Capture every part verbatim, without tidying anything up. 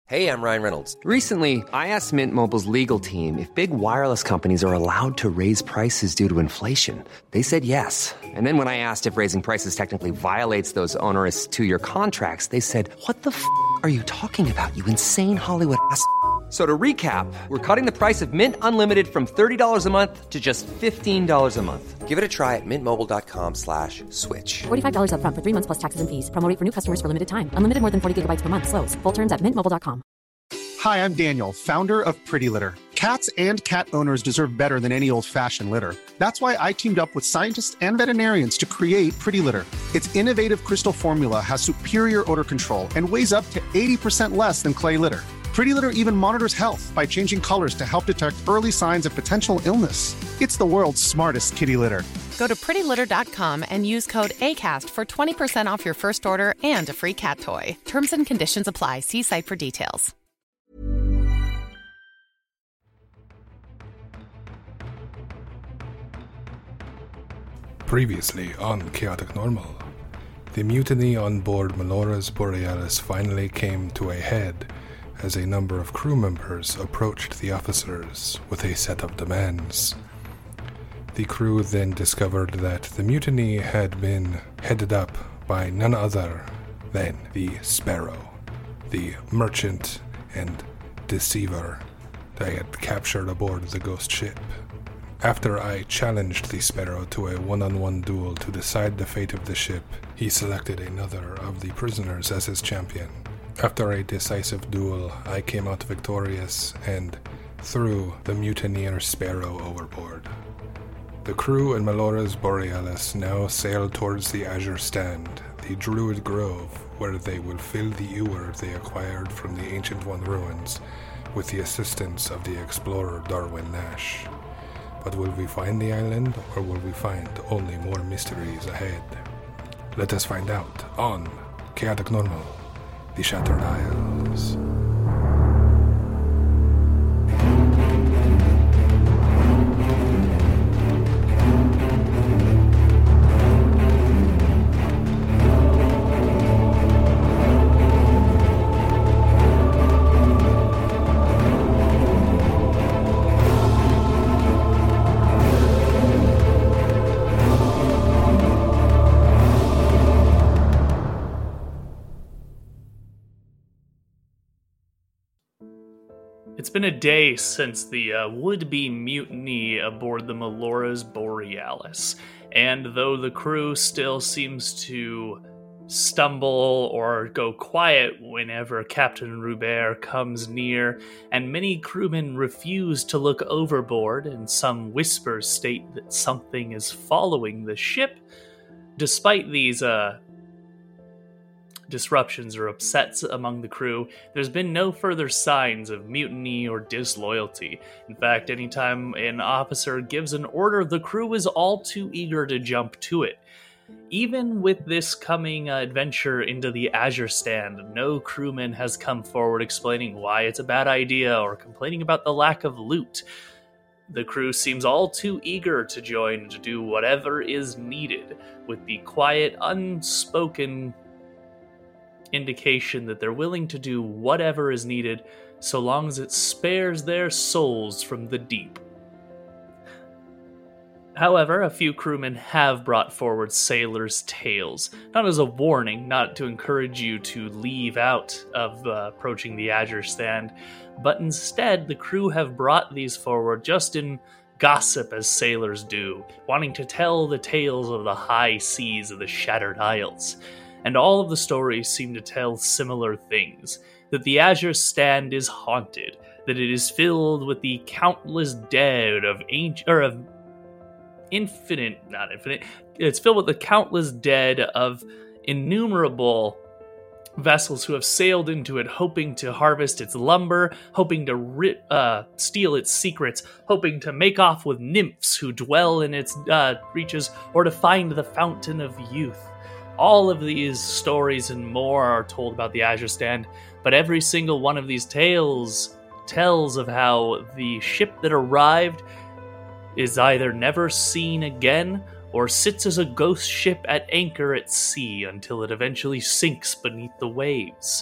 Hey, I'm Ryan Reynolds. Recently, I asked Mint Mobile's legal team if big wireless companies are allowed to raise prices due to inflation. They said yes. And then when I asked if raising prices technically violates those onerous two-year contracts, they said, what the f*** are you talking about, you insane Hollywood ass f- So to recap, we're cutting the price of Mint Unlimited from thirty dollars a month to just fifteen dollars a month. Give it a try at mintmobile.com slash switch. forty-five dollars up front for three months plus taxes and fees. Promo rate for new customers for limited time. Unlimited more than forty gigabytes per month. Slows full terms at mint mobile dot com. Hi, I'm Daniel, founder of Pretty Litter. Cats and cat owners deserve better than any old-fashioned litter. That's why I teamed up with scientists and veterinarians to create Pretty Litter. Its innovative crystal formula has superior odor control and weighs up to eighty percent less than clay litter. Pretty Litter even monitors health by changing colors to help detect early signs of potential illness. It's the world's smartest kitty litter. Go to pretty litter dot com and use code ACAST for twenty percent off your first order and a free cat toy. Terms and conditions apply. See site for details. Previously on Chaotic Normal, the mutiny on board Melora's Borealis finally came to a head as a number of crew members approached the officers with a set of demands. The crew then discovered that the mutiny had been headed up by none other than the Sparrow, the merchant and deceiver they had captured aboard the ghost ship. After I challenged the Sparrow to a one-on-one duel to decide the fate of the ship, he selected another of the prisoners as his champion. After a decisive duel, I came out victorious and threw the mutineer Sparrow overboard. The crew in Melora's Borealis now sailed towards the Azure Stand, the Druid Grove, where they will fill the ewer they acquired from the Ancient One ruins with the assistance of the explorer Darwin Nash. But will we find the island, or will we find only more mysteries ahead? Let us find out on Chaotic Normal, The Shattered Isles. It's been a day since the uh, would-be mutiny aboard the Melora's Borealis, and though the crew still seems to stumble or go quiet whenever Captain Rubert comes near, and many crewmen refuse to look overboard, and some whispers state that something is following the ship, despite these uh, disruptions or upsets among the crew, there's been no further signs of mutiny or disloyalty. In fact, anytime an officer gives an order, the crew is all too eager to jump to it. Even with this coming uh, adventure into the Azure Stand, no crewman has come forward explaining why it's a bad idea or complaining about the lack of loot. The crew seems all too eager to join to do whatever is needed, with the quiet, unspoken indication that they're willing to do whatever is needed so long as it spares their souls from the deep. However, a few crewmen have brought forward sailors' tales, not as a warning, not to encourage you to leave out of uh, approaching the Azure Stand, but instead the crew have brought these forward just in gossip as sailors do, wanting to tell the tales of the high seas of the Shattered Isles. And all of the stories seem to tell similar things, that the Azure Stand is haunted, that it is filled with the countless dead of ancient, or of infinite, not infinite, it's filled with the countless dead of innumerable vessels who have sailed into it hoping to harvest its lumber, hoping to ri- uh, steal its secrets, hoping to make off with nymphs who dwell in its uh, reaches, or to find the fountain of youth. All of these stories and more are told about the Azure Stand, but every single one of these tales tells of how the ship that arrived is either never seen again or sits as a ghost ship at anchor at sea until it eventually sinks beneath the waves.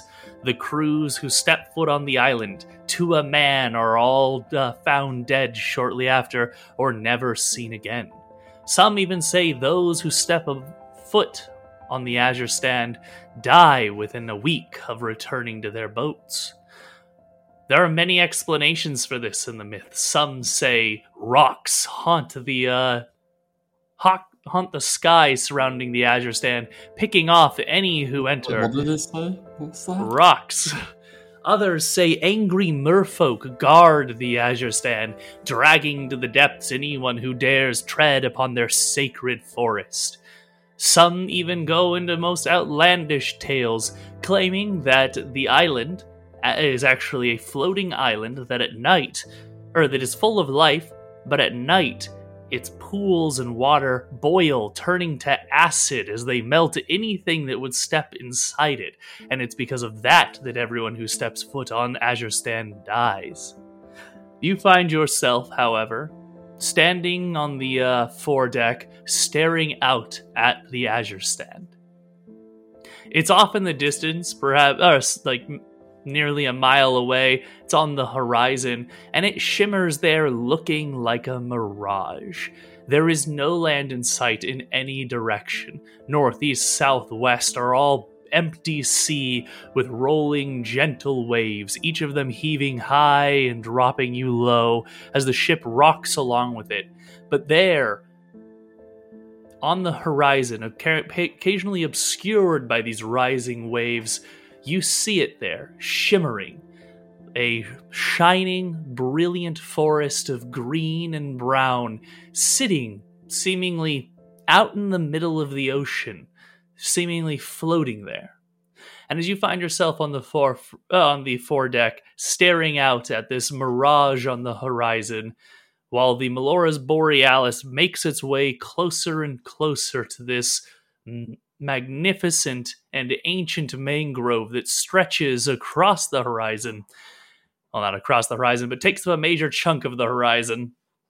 The crews who step foot on the island, to a man, are all uh, found dead shortly after, or never seen again. Some even say those who step a foot on the Azure Stand die within a week of returning to their boats. There are many explanations for this in the myth. Some say rocks haunt the uh, haunt, haunt the sky surrounding the Azure Stand, picking off any who enter. What did it say? What's that? Rocks. Others say angry merfolk guard the Azure Stand, dragging to the depths anyone who dares tread upon their sacred forest. Some even go into most outlandish tales, claiming that the island is actually a floating island that at night, or that is full of life, but at night its pools and water boil, turning to acid as they melt anything that would step inside it, and it's because of that that everyone who steps foot on Azure Stand dies. You find yourself, however, standing on the uh, foredeck, staring out at the Azure Stand. It's off in the distance, perhaps, or like nearly a mile away. It's on the horizon, and it shimmers there looking like a mirage. There is no land in sight in any direction. North, east, south, west are all empty sea with rolling gentle waves, each of them heaving high and dropping you low as the ship rocks along with it. But there, on the horizon, occasionally obscured by these rising waves, you see it there, shimmering. A shining, brilliant forest of green and brown, sitting seemingly out in the middle of the ocean, seemingly floating there. And as you find yourself on the fore, uh, on the foredeck, staring out at this mirage on the horizon, while the Melora's Borealis makes its way closer and closer to this m- magnificent and ancient mangrove that stretches across the horizon. Well, not across the horizon, but takes up a major chunk of the horizon.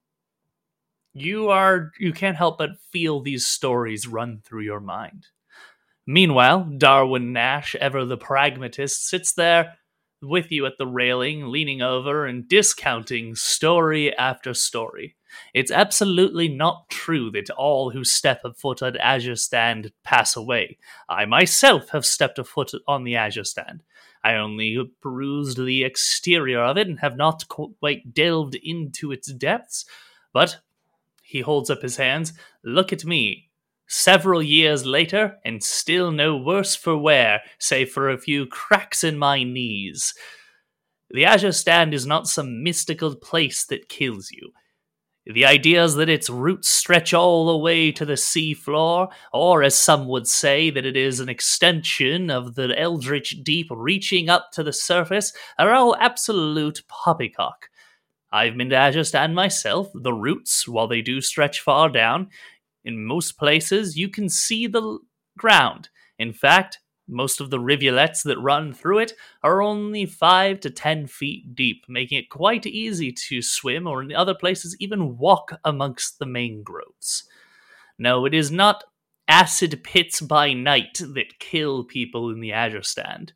You are you can't help but feel these stories run through your mind. Meanwhile, Darwin Nash, ever the pragmatist, sits there with you at the railing, leaning over and discounting story after story. It's absolutely not true that all who step a foot on Azure Stand pass away. I myself have stepped a foot on the Azure Stand. I only perused the exterior of it and have not quite delved into its depths. But, he holds up his hands, look at me. Several years later, and still no worse for wear, save for a few cracks in my knees. The Azure Stand is not some mystical place that kills you. The idea is that its roots stretch all the way to the sea floor, or as some would say, that it is an extension of the eldritch deep reaching up to the surface, are all absolute poppycock. I've been to Azure Stand myself. The roots, while they do stretch far down, in most places you can see the ground. In fact, most of the rivulets that run through it are only five to ten feet deep, making it quite easy to swim, or in other places even walk amongst the mangroves. No, it is not acid pits by night that kill people in the Azure Stand.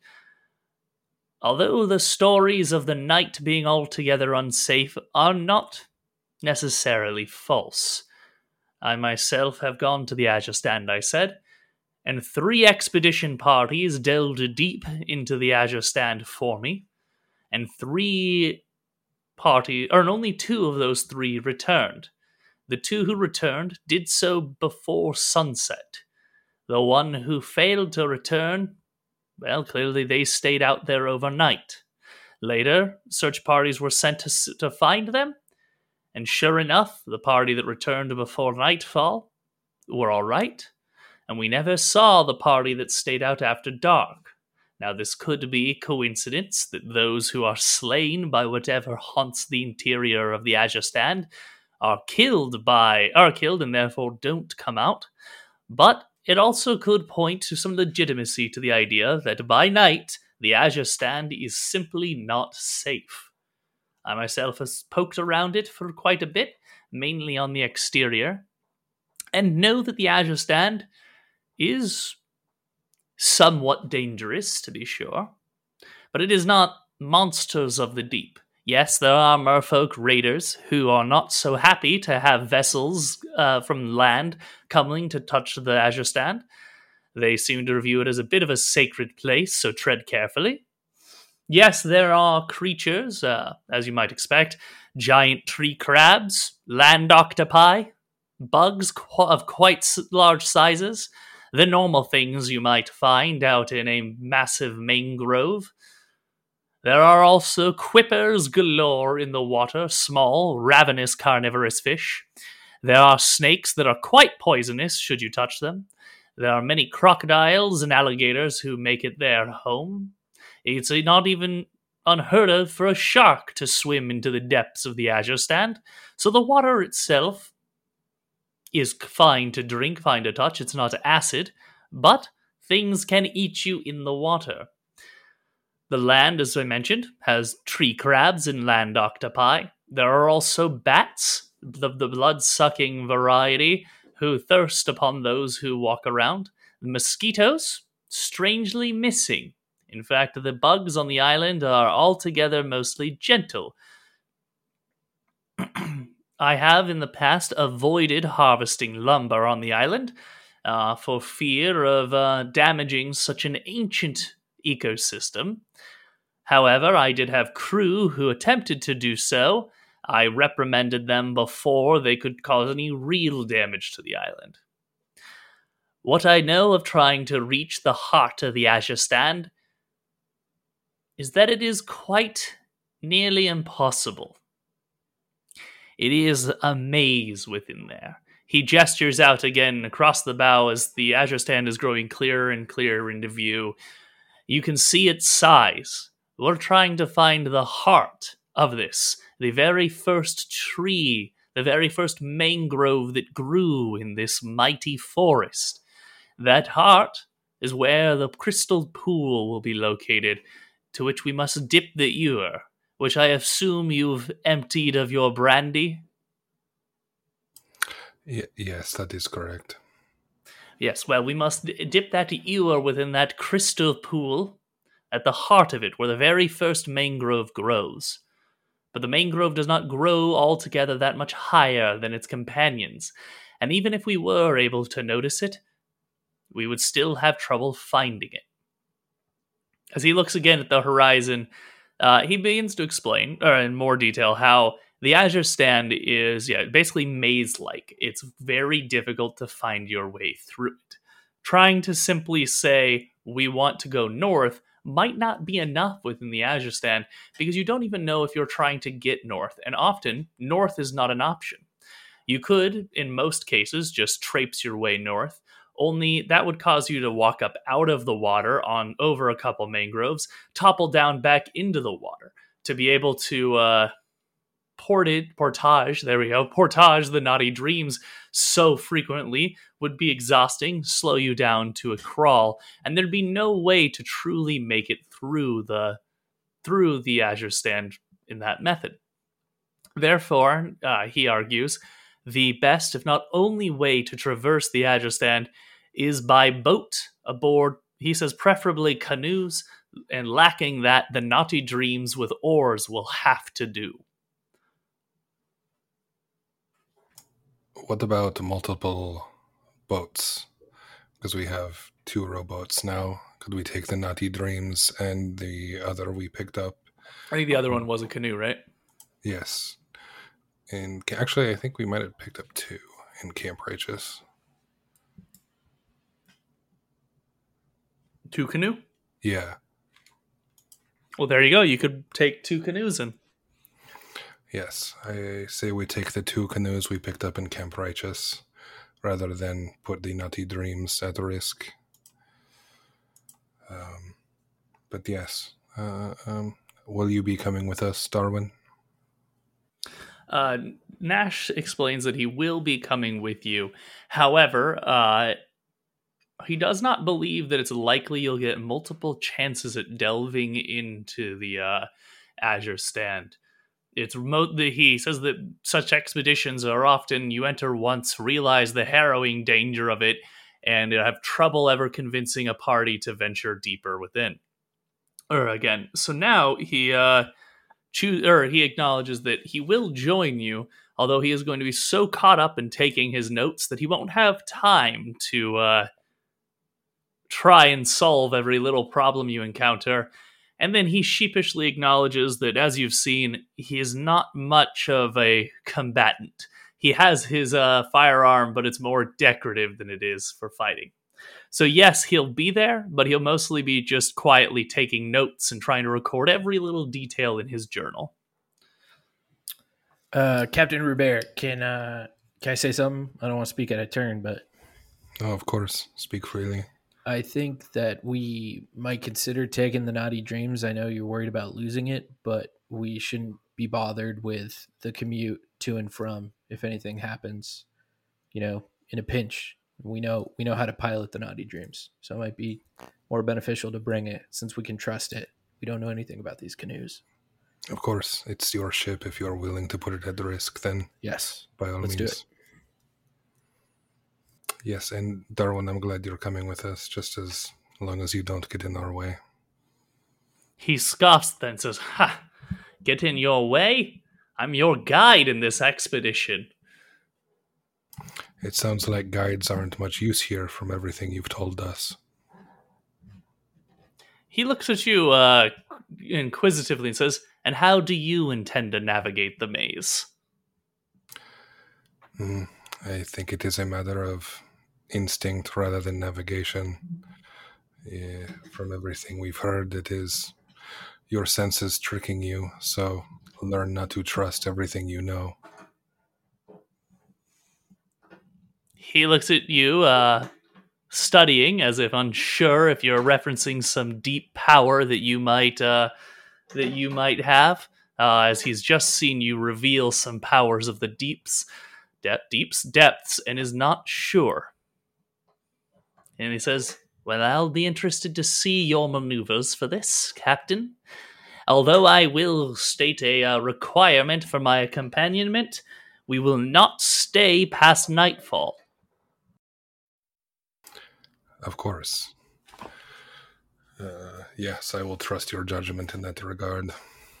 Although the stories of the night being altogether unsafe are not necessarily false. I myself have gone to the Azure Stand, I said, and three expedition parties delved deep into the Azure Stand for me, and three parties, or only two of those three returned. The two who returned did so before sunset. The one who failed to return, well, clearly they stayed out there overnight. Later, search parties were sent to, to find them, and sure enough, the party that returned before nightfall were all right, and we never saw the party that stayed out after dark. Now, this could be coincidence that those who are slain by whatever haunts the interior of the Azure Stand are killed by are killed and therefore don't come out. But it also could point to some legitimacy to the idea that by night the Azure Stand is simply not safe. I myself have poked around it for quite a bit, mainly on the exterior, and know that the Azure Stand is somewhat dangerous, to be sure. but it is not monsters of the deep. Yes, there are merfolk raiders who are not so happy to have vessels uh, from land coming to touch the Azure Stand. They seem to view it as a bit of a sacred place, so tread carefully. Yes, there are creatures, uh, as you might expect, giant tree crabs, land octopi, bugs qu- of quite s- large sizes, the normal things you might find out in a massive mangrove. There are also quippers galore in the water, small, ravenous carnivorous fish. There are snakes that are quite poisonous should you touch them. There are many crocodiles and alligators who make it their home. It's not even unheard of for a shark to swim into the depths of the Azure Stand, so the water itself is fine to drink, fine to touch. It's not acid, but things can eat you in the water. The land, as I mentioned, has tree crabs and land octopi. There are also bats, the, the blood-sucking variety, who thirst upon those who walk around. The mosquitoes, strangely missing. In fact, the bugs on the island are altogether mostly gentle. I have in the past avoided harvesting lumber on the island uh, for fear of uh, damaging such an ancient ecosystem. However, I did have crew who attempted to do so. I reprimanded them before they could cause any real damage to the island. What I know of trying to reach the heart of the Azure Stand is that it is quite nearly impossible. It is a maze within there. He gestures out again across the bow as the Azure Stand is growing clearer and clearer into view. You can see its size. We're trying to find the heart of this, the very first tree, the very first mangrove that grew in this mighty forest. That heart is where the crystal pool will be located, to which we must dip the ewer, which I assume you've emptied of your brandy? Y- yes, that is correct. Yes, well, we must dip that ewer within that crystal pool at the heart of it, where the very first mangrove grows. But the mangrove does not grow altogether that much higher than its companions, and even if we were able to notice it, we would still have trouble finding it. As he looks again at the horizon, uh, he begins to explain, or in more detail, how the Azure Stand is yeah, basically maze-like. It's very difficult to find your way through it. Trying to simply say, we want to go north, might not be enough within the Azure Stand, because you don't even know if you're trying to get north, and often, north is not an option. You could, in most cases, just traipse your way north, only that would cause you to walk up out of the water on over a couple mangroves, topple down back into the water, to be able to uh, ported, portage, there we go, portage the naughty dreams so frequently would be exhausting, slow you down to a crawl, and there'd be no way to truly make it through the through the Azure Stand in that method. Therefore, uh, he argues, the best, if not only way to traverse the Azure Stand is by boat aboard, he says, preferably canoes, and lacking that, the naughty dreams with oars will have to do. What about multiple boats? Because we have two rowboats now. Could we take the Naughty Dreams and the other we picked up? I think the other one was a canoe, right? Yes. And actually, I think we might have picked up two in Camp Righteous. Two canoe? Yeah. Well, there you go. You could take two canoes in. Yes. I say we take the two canoes we picked up in Camp Righteous rather than put the Naughty Dreams at risk. Um, but yes. Uh, um, will you be coming with us, Darwin? Uh, Nash explains that he will be coming with you. However, uh, he does not believe that it's likely you'll get multiple chances at delving into the uh, Azure Stand. It's remote. He says that such expeditions are often you enter once, realize the harrowing danger of it, and have trouble ever convincing a party to venture deeper within. or again, so now he uh, choose or he acknowledges that he will join you, although he is going to be so caught up in taking his notes that he won't have time to uh, try and solve every little problem you encounter. And then he sheepishly acknowledges that, as you've seen, he is not much of a combatant. He has his uh, firearm, but it's more decorative than it is for fighting. So yes, he'll be there, but he'll mostly be just quietly taking notes and trying to record every little detail in his journal. Uh, Captain Rubert, can uh, can I say something? I don't want to speak out of turn, but... Oh, of course. Speak freely. I think that we might consider taking the Naughty Dreams. I know you're worried about losing it, but we shouldn't be bothered with the commute to and from if anything happens, you know, in a pinch. We know we know how to pilot the Naughty Dreams, so it might be more beneficial to bring it since we can trust it. We don't know anything about these canoes. Of course, it's your ship. If you're willing to put it at risk, then yes, by all let's means. do it. Yes, and Darwin, I'm glad you're coming with us, just as long as you don't get in our way. He scoffs then says, "Ha! Get in your way? I'm your guide in this expedition." It sounds like guides aren't much use here from everything you've told us. He looks at you uh, inquisitively and says, "And how do you intend to navigate the maze?" Mm, I think it is a matter of instinct rather than navigation. Yeah, from everything we've heard, it is your senses tricking you, so learn not to trust everything you know. He looks at you, uh, studying, as if unsure if you're referencing some deep power that you might uh, that you might have, uh, as he's just seen you reveal some powers of the deeps, de- deeps, depths, and is not sure. And he says, "Well, I'll be interested to see your maneuvers for this, Captain. Although I will state a uh, requirement for my companionment, we will not stay past nightfall." Of course. Uh, yes, I will trust your judgment in that regard.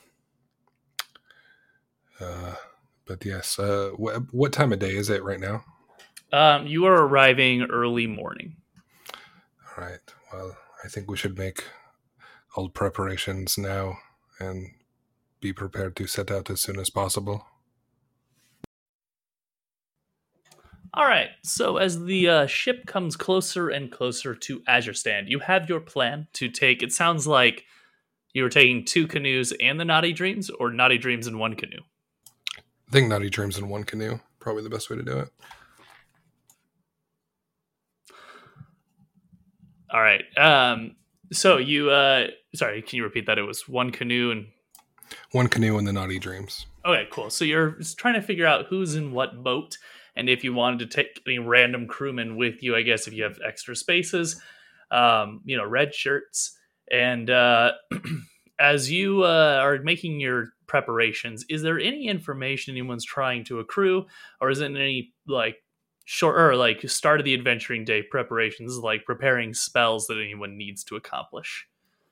Uh, but yes, uh, wh- what time of day is it right now? Um, you are arriving early morning. All right. Well, I think we should make all preparations now and be prepared to set out as soon as possible. All right, so as the uh, ship comes closer and closer to Azure Stand, you have your plan to take, it sounds like you were taking two canoes and the Naughty Dreams, or Naughty Dreams in one canoe? I think Naughty Dreams in one canoe, probably the best way to do it. All right, um, so you, uh, sorry, can you repeat that? It was one canoe and... One canoe and the Naughty Dreams. Okay, cool. So you're just trying to figure out who's in what boat, and if you wanted to take any random crewmen with you, I guess if you have extra spaces, um, you know, red shirts. And uh, as you uh, are making your preparations, is there any information anyone's trying to accrue, or is it any like short or like start of the adventuring day preparations, like preparing spells that anyone needs to accomplish?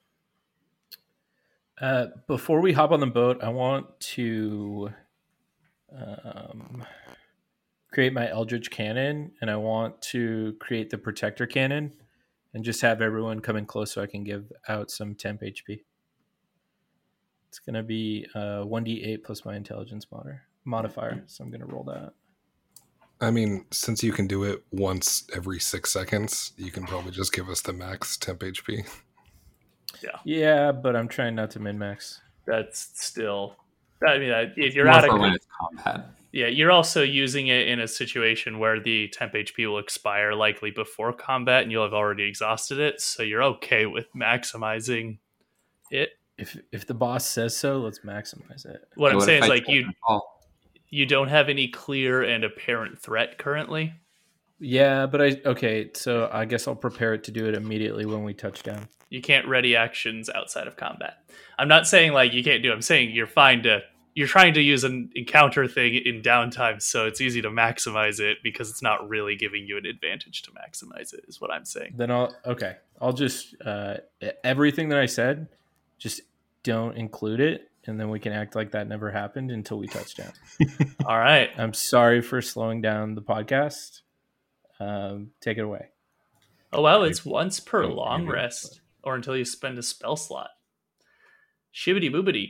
Uh, before we hop on the boat, I want to um, create my Eldritch Cannon, and I want to create the Protector Cannon, and just have everyone come in close so I can give out some temp H P. It's going to be uh, one d eight plus my intelligence mod- modifier, so I'm going to roll that. I mean, since you can do it once every six seconds, you can probably just give us the max temp H P. Yeah, yeah, but I'm trying not to min-max. That's still... I mean, if you're More out for of... when it's combat. Yeah, you're also using it in a situation where the temp H P will expire likely before combat, and you'll have already exhausted it, so you're okay with maximizing it. If if the boss says so, let's maximize it. What So I'm what saying if is, I like, take you the call? you don't have any clear and apparent threat currently. Yeah, but I okay, so I guess I'll prepare it to do it immediately when we touch down. You can't ready actions outside of combat. I'm not saying, like, you can't do it. I'm saying you're fine to... You're trying to use an encounter thing in downtime, so it's easy to maximize it because it's not really giving you an advantage to maximize it, is what I'm saying. Then I'll okay. I'll just uh, everything that I said, Just don't include it, and then we can act like that never happened until we touch down. All right. I'm sorry for slowing down the podcast. Um, take it away. Oh, well, it's once per long rest, or until you spend a spell slot. Shibbity boobity.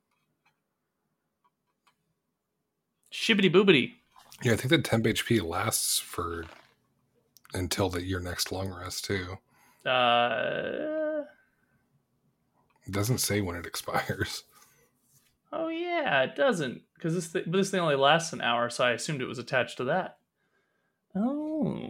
Shibbity boobity. Yeah, I think the temp H P lasts for until the your next long rest too. Uh, It doesn't say when it expires. oh yeah, it doesn't, because this th- but this thing only lasts an hour, so I assumed it was attached to that. Oh.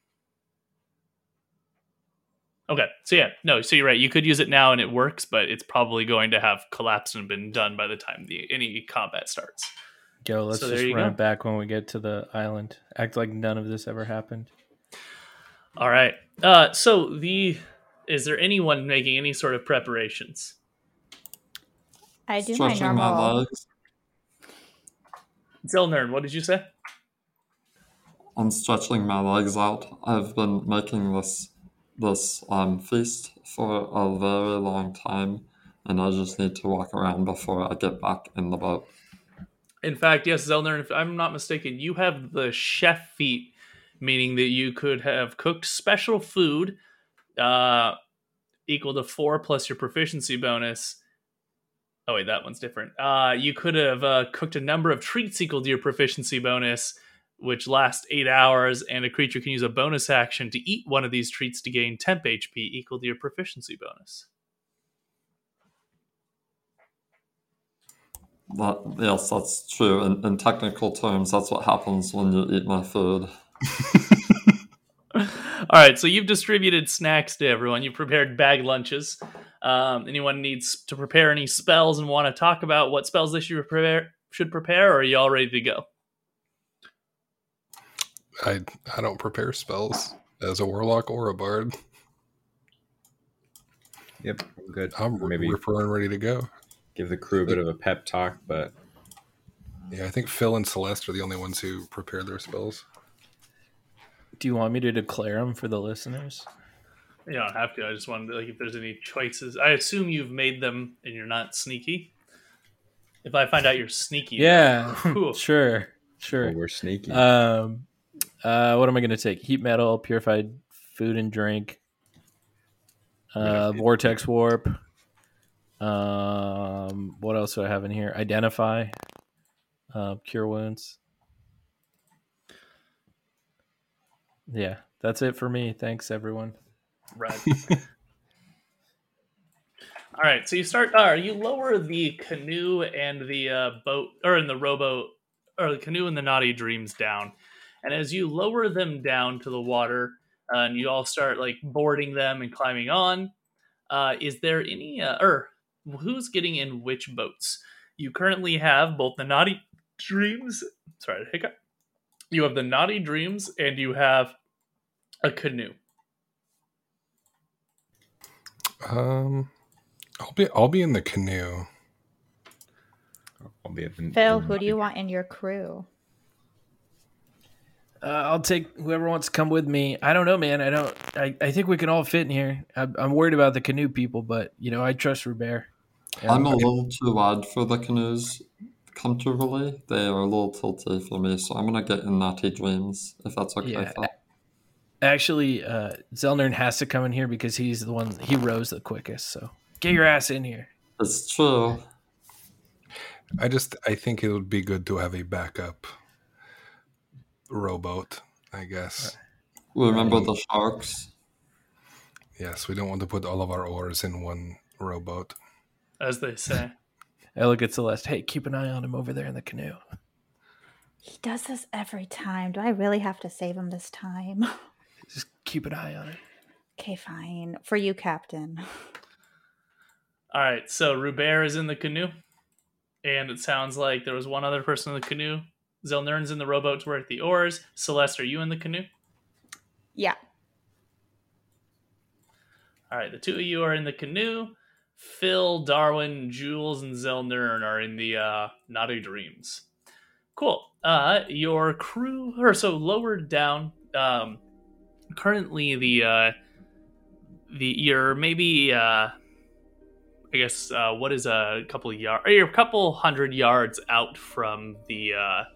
Okay, so yeah, no, so you're right. You could use it now and it works, but it's probably going to have collapsed and been done by the time the any combat starts. Yo, let's So just there you run go. it back when we get to the island. Act like none of this ever happened. All right. Uh, so the is there anyone making any sort of preparations? I do my Stretching my normal. legs. Zelnern, what did you say? I'm stretching my legs out. I've been making this this um, feast for a very long time, and I just need to walk around before I get back in the boat. In fact, yes, Zelnern, if I'm not mistaken, you have the chef feat, meaning that you could have cooked special food uh, equal to four plus your proficiency bonus. Oh, wait, that one's different. Uh, you could have uh, cooked a number of treats equal to your proficiency bonus, which lasts eight hours, and a creature can use a bonus action to eat one of these treats to gain temp H P equal to your proficiency bonus. That, yes, that's true. In, in technical terms, that's what happens when you eat my food. All right, so you've distributed snacks to everyone. You've prepared bag lunches. Um, anyone needs to prepare any spells and want to talk about what spells they should prepare, should prepare, or are you all ready to go? I I don't prepare spells as a warlock or a bard. Yep, I'm good. I'm Or maybe ripper and ready to go. give the crew a bit of a pep talk, but Yeah, I think Phil and Celeste are the only ones who prepare their spells. Do you want me to declare them for the listeners? You don't have to. I just wanted to, like, if there's any choices. I assume you've made them and you're not sneaky. If I find out you're sneaky, Yeah, Cool. sure, sure. well, we're sneaky. Um, uh, what am I going to take? Heat metal, purified food and drink, uh, vortex warp. Um, what else do I have in here? Identify, uh, cure wounds. Yeah, that's it for me. Thanks, everyone. Right. All right, so you start. Uh, you lower the canoe and the uh, boat, or in the rowboat, or the canoe and the Naughty Dreams down. And as you lower them down to the water, uh, and you all start like boarding them and climbing on, uh, is there any, uh, or who's getting in which boats? You currently have both the Naughty Dreams. Sorry, hiccup. You have the Naughty Dreams, and you have a canoe. Um, I'll be I'll be in the canoe. I'll be at the, Phil, who do you want in your crew? Uh, I'll take whoever wants to come with me. I don't know, man. I don't. I, I think we can all fit in here. I'm, I'm worried about the canoe people, but you know, I trust Robert. I'm a little too wide for the canoes comfortably. They are a little tilty for me, so I'm going to get in Naughty Dreams, if that's okay. Yeah. Phil. Actually, uh, Zelnern has to come in here because he's the one he rows the quickest. So get your ass in here. It's true. I just I think it would be good to have a backup rowboat, I guess. Remember the sharks? Yes, we don't want to put all of our oars in one rowboat. As they say. I look at Celeste. Hey, keep an eye on him over there in the canoe. He does this every time. Do I really have to save him this time? Just keep an eye on it. Okay, fine. For you, Captain. All right, so Robert is in the canoe, and it sounds like there was one other person in the canoe. Zelnern's in the rowboat to work the oars. Celeste, are you in the canoe? Yeah. All right, the two of you are in the canoe. Phil, Darwin, Jules, and Zelnern are in the uh, Naughty Dreams. Cool. Uh, your crew, or so lowered down. Um, currently, the uh, the you're maybe uh, I guess, uh, what is a couple of yards, or a couple hundred yards out from the uh,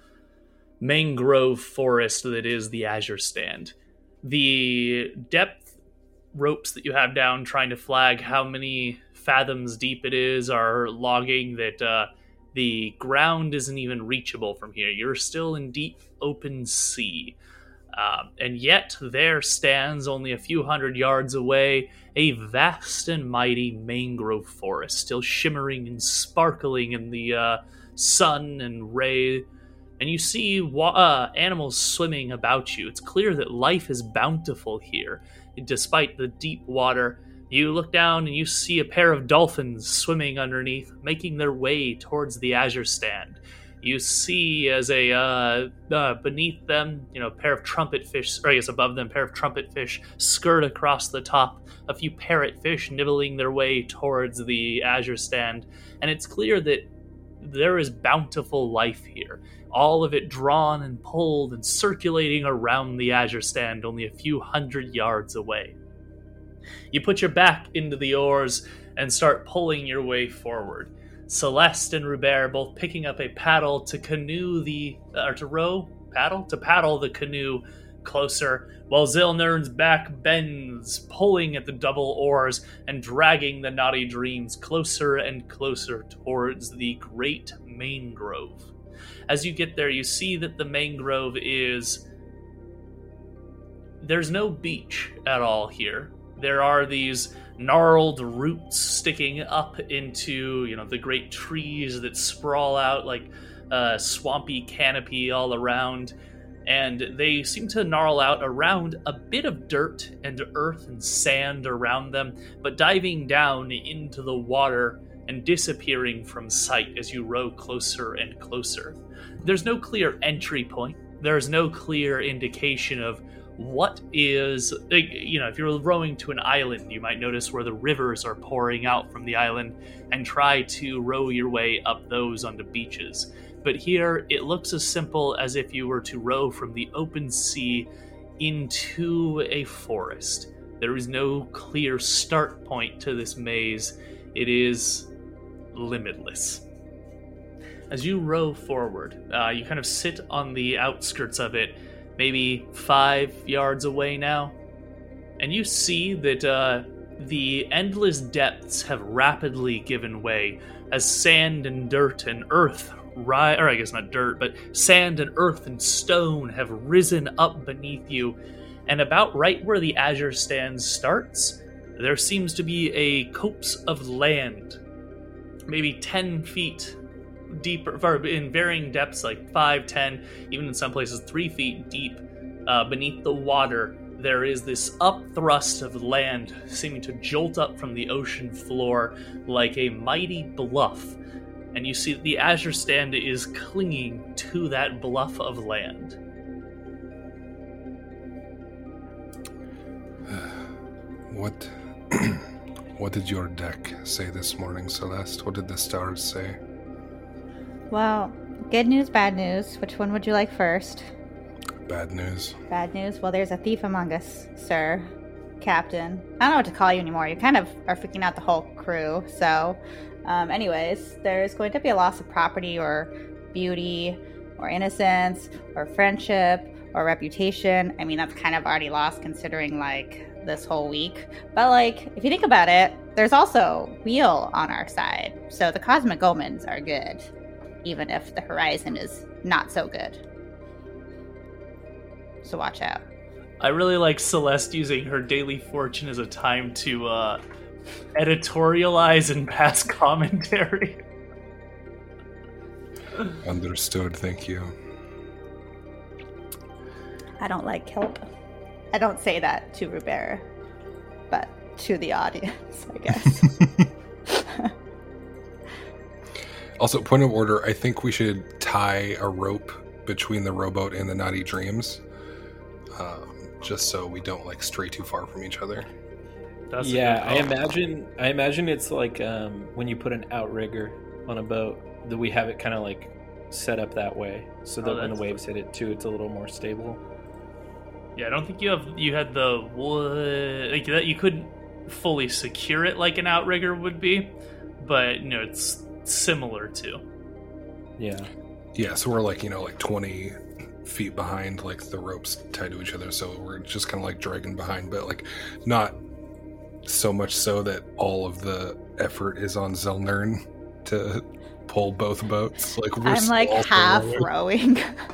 mangrove forest that is the Azure Stand. The depth ropes that you have down trying to flag how many fathoms deep it is are logging that uh, the ground isn't even reachable from here. You're still in deep open sea. Um, and yet there stands, only a few hundred yards away, a vast and mighty mangrove forest, still shimmering and sparkling in the uh, sun and ray. And you see wa- uh, animals swimming about you. It's clear that life is bountiful here, despite the deep water. You look down and you see a pair of dolphins swimming underneath, making their way towards the Azure Stand. You see as a uh, uh, beneath them, you know, a pair of trumpet fish, or I guess above them, a pair of trumpet fish skirt across the top, a few parrotfish nibbling their way towards the Azure Stand. And it's clear that there is bountiful life here, all of it drawn and pulled and circulating around the Azure Stand only a few hundred yards away. You put your back into the oars and start pulling your way forward. Celeste and Rubert both picking up a paddle to canoe the, or to row, paddle? To paddle the canoe closer, while Zilnern's back bends, pulling at the double oars and dragging the Naughty Dreams closer and closer towards the great mangrove. As you get there, you see that the mangrove is... There's no beach at all here. There are these gnarled roots sticking up into, you know, the great trees that sprawl out like a swampy canopy all around. And they seem to gnarl out around a bit of dirt and earth and sand around them, but diving down into the water and disappearing from sight as you row closer and closer. There's no clear entry point. There's no clear indication of what is, you know, if you're rowing to an island, you might notice where the rivers are pouring out from the island and try to row your way up those onto beaches. But here, it looks as simple as if you were to row from the open sea into a forest. There is no clear start point to this maze. It is limitless. As you row forward, uh, you kind of sit on the outskirts of it, maybe five yards away now, and you see that uh, the endless depths have rapidly given way as sand and dirt and earth ri- or I guess not dirt, but sand and earth and stone have risen up beneath you, and about right where the Azure Stand starts, there seems to be a copse of land, maybe ten feet deeper, in varying depths, like five, ten, even in some places three feet deep, uh, beneath the water. There is this upthrust of land seeming to jolt up from the ocean floor like a mighty bluff. And you see that the Azure Stand is clinging to that bluff of land. What what did your deck say this morning, Celeste? What did the stars say? Well, good news, bad news. Which one would you like first? Bad news. Bad news? Well, there's a thief among us, sir. Captain. I don't know what to call you anymore. You kind of are freaking out the whole crew. So, um, anyways, there's going to be a loss of property or beauty or innocence or friendship or reputation. I mean, that's kind of already lost considering, like, this whole week. But, like, if you think about it, there's also Wheel on our side. So the Cosmic Omens are good, even if the horizon is not so good. So watch out. I really like Celeste using her daily fortune as a time to uh, editorialize and pass commentary. Understood, thank you. I don't like help. I don't say that to Rubert, but to the audience, I guess. Also, point of order, I think we should tie a rope between the rowboat and the Naughty Dreams, um, just so we don't like stray too far from each other. That's yeah, I imagine. I imagine it's like um, when you put an outrigger on a boat, that we have it kind of like set up that way, so that Oh, when the that's waves hit it too, it's a little more stable. Yeah, I don't think you have you had the wood like that. You couldn't fully secure it like an outrigger would be, but you know it's similar to. Yeah. Yeah, so we're like, you know, like twenty feet behind, like the ropes tied to each other, so we're just kind of like dragging behind, but like not so much so that all of the effort is on Zelnern to pull both boats. Like we're I'm like half rowing.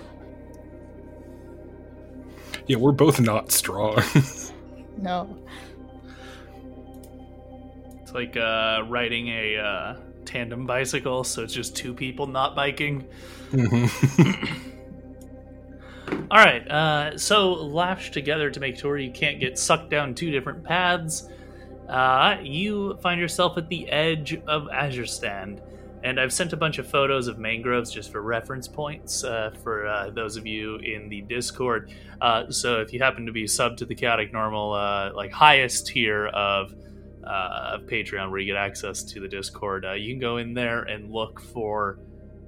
Yeah, we're both not strong. No. It's like uh, riding a uh, tandem bicycle, so it's just two people not biking. Mm-hmm. All right, uh, so lashed together to make sure you can't get sucked down two different paths, uh, you find yourself at the edge of Azure Stand. And I've sent a bunch of photos of mangroves just for reference points uh, for uh, those of you in the Discord. Uh, so if you happen to be sub to the Chaotic Normal, uh, like highest tier of, uh, of Patreon where you get access to the Discord, uh, you can go in there and look for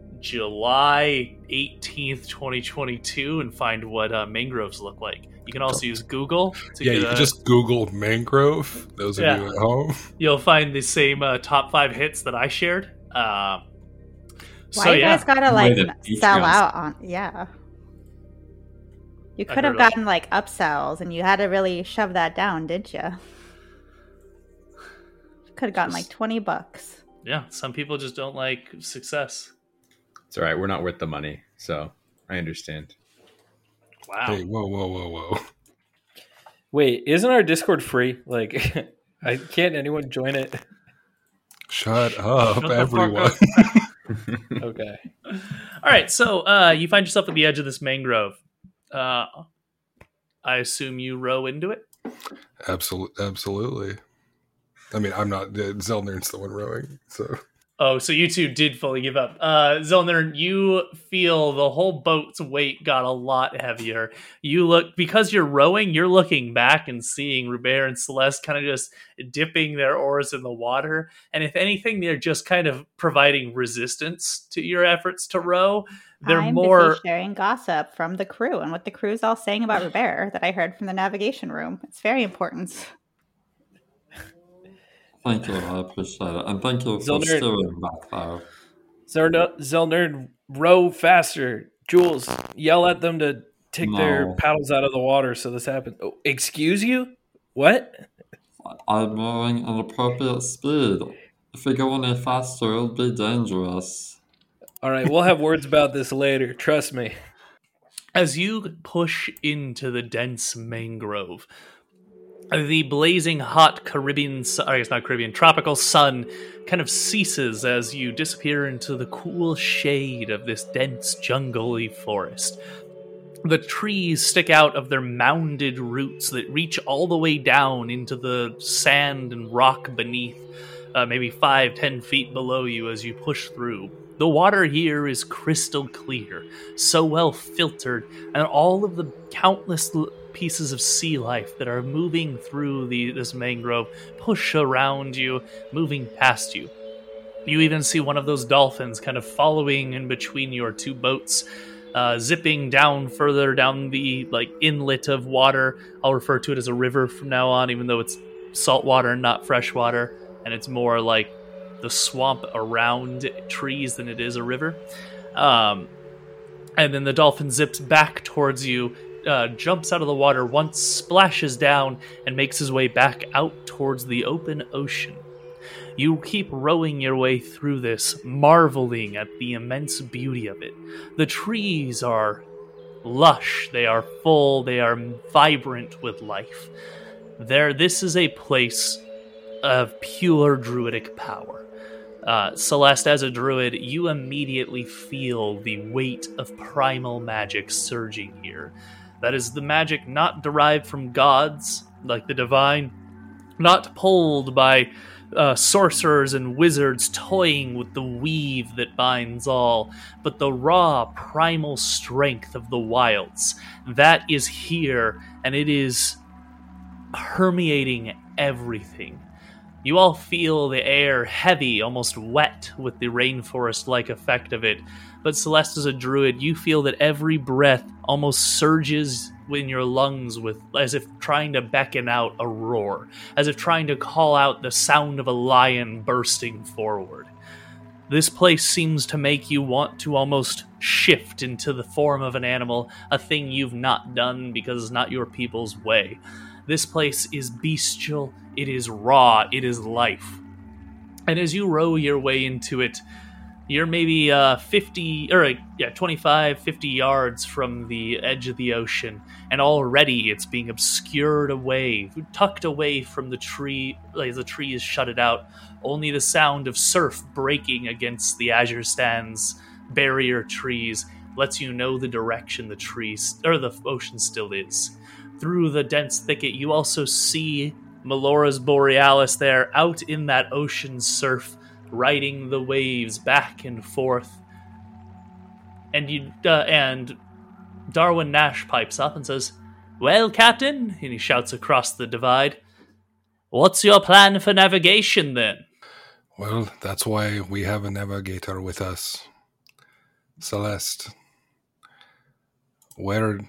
July eighteenth, twenty twenty-two and find what uh, mangroves look like. You can also use Google. To yeah, get you a, can just Google mangrove, those of Yeah. you at home. You'll find the same uh, top five hits that I shared. Uh, Why so you yeah, guys gotta like Way to sell Patreons. out on? Yeah. You I could have heard of- gotten like upsells, and you had to really shove that down, did you? Could have gotten like twenty bucks. yeah. Some people just don't like success. It's all right. We're not worth the money, so I understand. Wow. Hey, whoa, whoa, whoa, whoa. Wait, isn't our Discord free? Like, I can't anyone join it? Shut up, Shut the fuck everyone. up. Okay. All right, so uh, you find yourself at the edge of this mangrove. Uh, I assume you row into it. Absolutely, absolutely. I mean, I'm not. Uh, Zelnern's the one rowing, so. Oh, so you two did fully give up. Uh, Zelnern, you feel the whole boat's weight got a lot heavier. You look, because you're rowing, you're looking back and seeing Robert and Celeste kind of just dipping their oars in the water. And if anything, they're just kind of providing resistance to your efforts to row. They're I'm more... busy sharing gossip from the crew and what the crew's all saying about Robert that I heard from the navigation room. It's very important. Thank you, I appreciate it. And thank you for Zelnern. steering back there. Zelnerd, Zelnerd, row faster. Jules, yell at them to take their No. paddles out of the water so this happens. Oh, excuse you? What? I'm rowing an appropriate speed. If we go any faster, it'll be dangerous. All right, we'll have words about this later. Trust me. As you push into the dense mangrove, the blazing hot Caribbean, su- I guess not Caribbean, tropical sun kind of ceases as you disappear into the cool shade of this dense jungle-y forest. The trees stick out of their mounded roots that reach all the way down into the sand and rock beneath, uh, maybe five, ten feet below you as you push through. The water here is crystal clear, so well filtered, and all of the countless l- pieces of sea life that are moving through the this mangrove push around you, moving past you. You even see one of those dolphins kind of following in between your two boats, uh, zipping down further down the like inlet of water. I'll refer to it as a river from now on, even though it's salt water and not fresh water, and it's more like the swamp around trees than it is a river. Um, and then the dolphin zips back towards you, uh, jumps out of the water once, splashes down, and makes his way back out towards the open ocean. You keep rowing your way through this, marveling at the immense beauty of it. The trees are lush, they are full, they are vibrant with life. There, this is a place of pure druidic power. Uh, Celeste, as a druid, you immediately feel the weight of primal magic surging here. That is the magic not derived from gods, like the divine, not pulled by uh, sorcerers and wizards toying with the weave that binds all, but the raw, primal strength of the wilds. That is here, and it is permeating everything. You all feel the air heavy, almost wet, with the rainforest-like effect of it. But Celeste, as a druid, you feel that every breath almost surges in your lungs, with as if trying to beckon out a roar, as if trying to call out the sound of a lion bursting forward. This place seems to make you want to almost shift into the form of an animal, a thing you've not done because it's not your people's way. This place is bestial, it is raw, it is life. And as you row your way into it, you're maybe uh, fifty, or yeah, twenty-five, fifty yards from the edge of the ocean, and already it's being obscured away, tucked away from the tree, like the trees shut it out. Only the sound of surf breaking against the Azure Stand's barrier trees lets you know the direction the trees, or the ocean still is. Through the dense thicket, you also see Melora's Borealis there, out in that ocean surf, riding the waves back and forth. And you uh, and Darwin Nash pipes up and says, "Well, Captain," and he shouts across the divide, "what's your plan for navigation, then?" Well, that's why we have a navigator with us. Celeste, where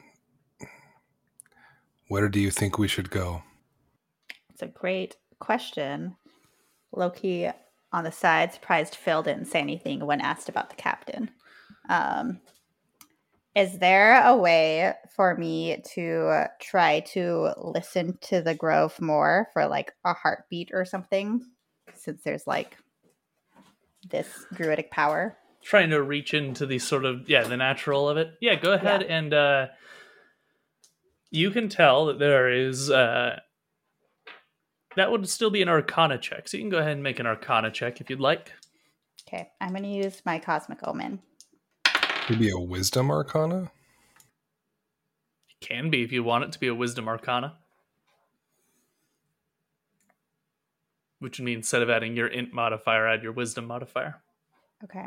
where do you think we should go? It's a great question. Loki on the side, surprised Phil didn't say anything when asked about the captain. Um, is there a way for me to try to listen to the grove more for like a heartbeat or something? Since there's like this druidic power. Trying to reach into the sort of, yeah, the natural of it. Yeah, go ahead yeah. and uh, you can tell that there is... Uh, That would still be an Arcana check, so you can go ahead and make an Arcana check if you'd like. Okay, I'm going to use my Cosmic Omen. Maybe a Wisdom Arcana? It can be if you want it to be a Wisdom Arcana. Which would mean instead of adding your Int modifier, add your Wisdom modifier. Okay.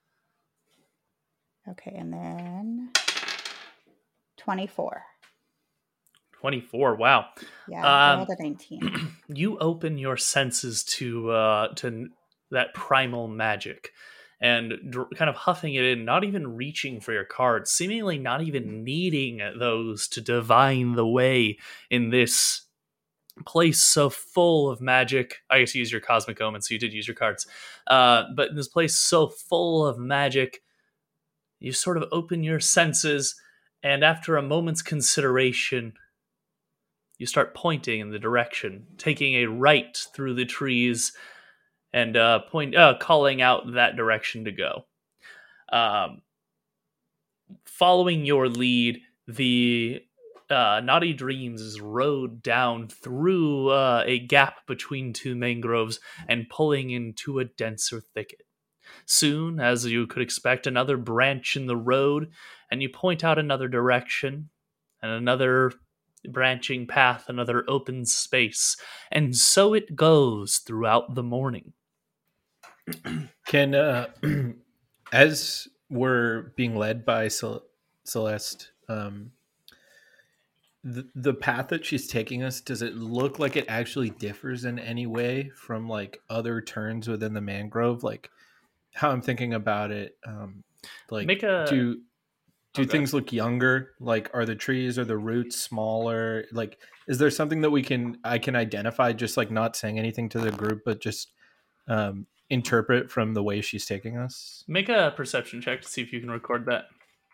Okay, and then twenty-four. twenty-foor, wow. Yeah, I um, rolled a nineteen. You open your senses to uh, to that primal magic, and dr- kind of huffing it in, not even reaching for your cards, seemingly not even needing those to divine the way in this place so full of magic. I guess you used your Cosmic Omen, so you did use your cards. Uh, but in this place so full of magic, you sort of open your senses, and after a moment's consideration, you start pointing in the direction, taking a right through the trees, and uh, point, uh, calling out that direction to go. Um, following your lead, the uh, Naughty Dreams is rowed down through uh, a gap between two mangroves and pulling into a denser thicket. Soon, as you could expect, another branch in the road, and you point out another direction, and another branching path, another open space, and so it goes throughout the morning. Can uh as we're being led by Cel- Celeste, um the, the path that she's taking us, does it look like it actually differs in any way from like other turns within the mangrove? Like how I'm thinking about it, um like Make a do Do okay. things look younger? Like, are the trees or the roots smaller? Like, is there something that we can, I can identify, just like not saying anything to the group, but just um, interpret from the way she's taking us? Make a perception check to see if you can record that.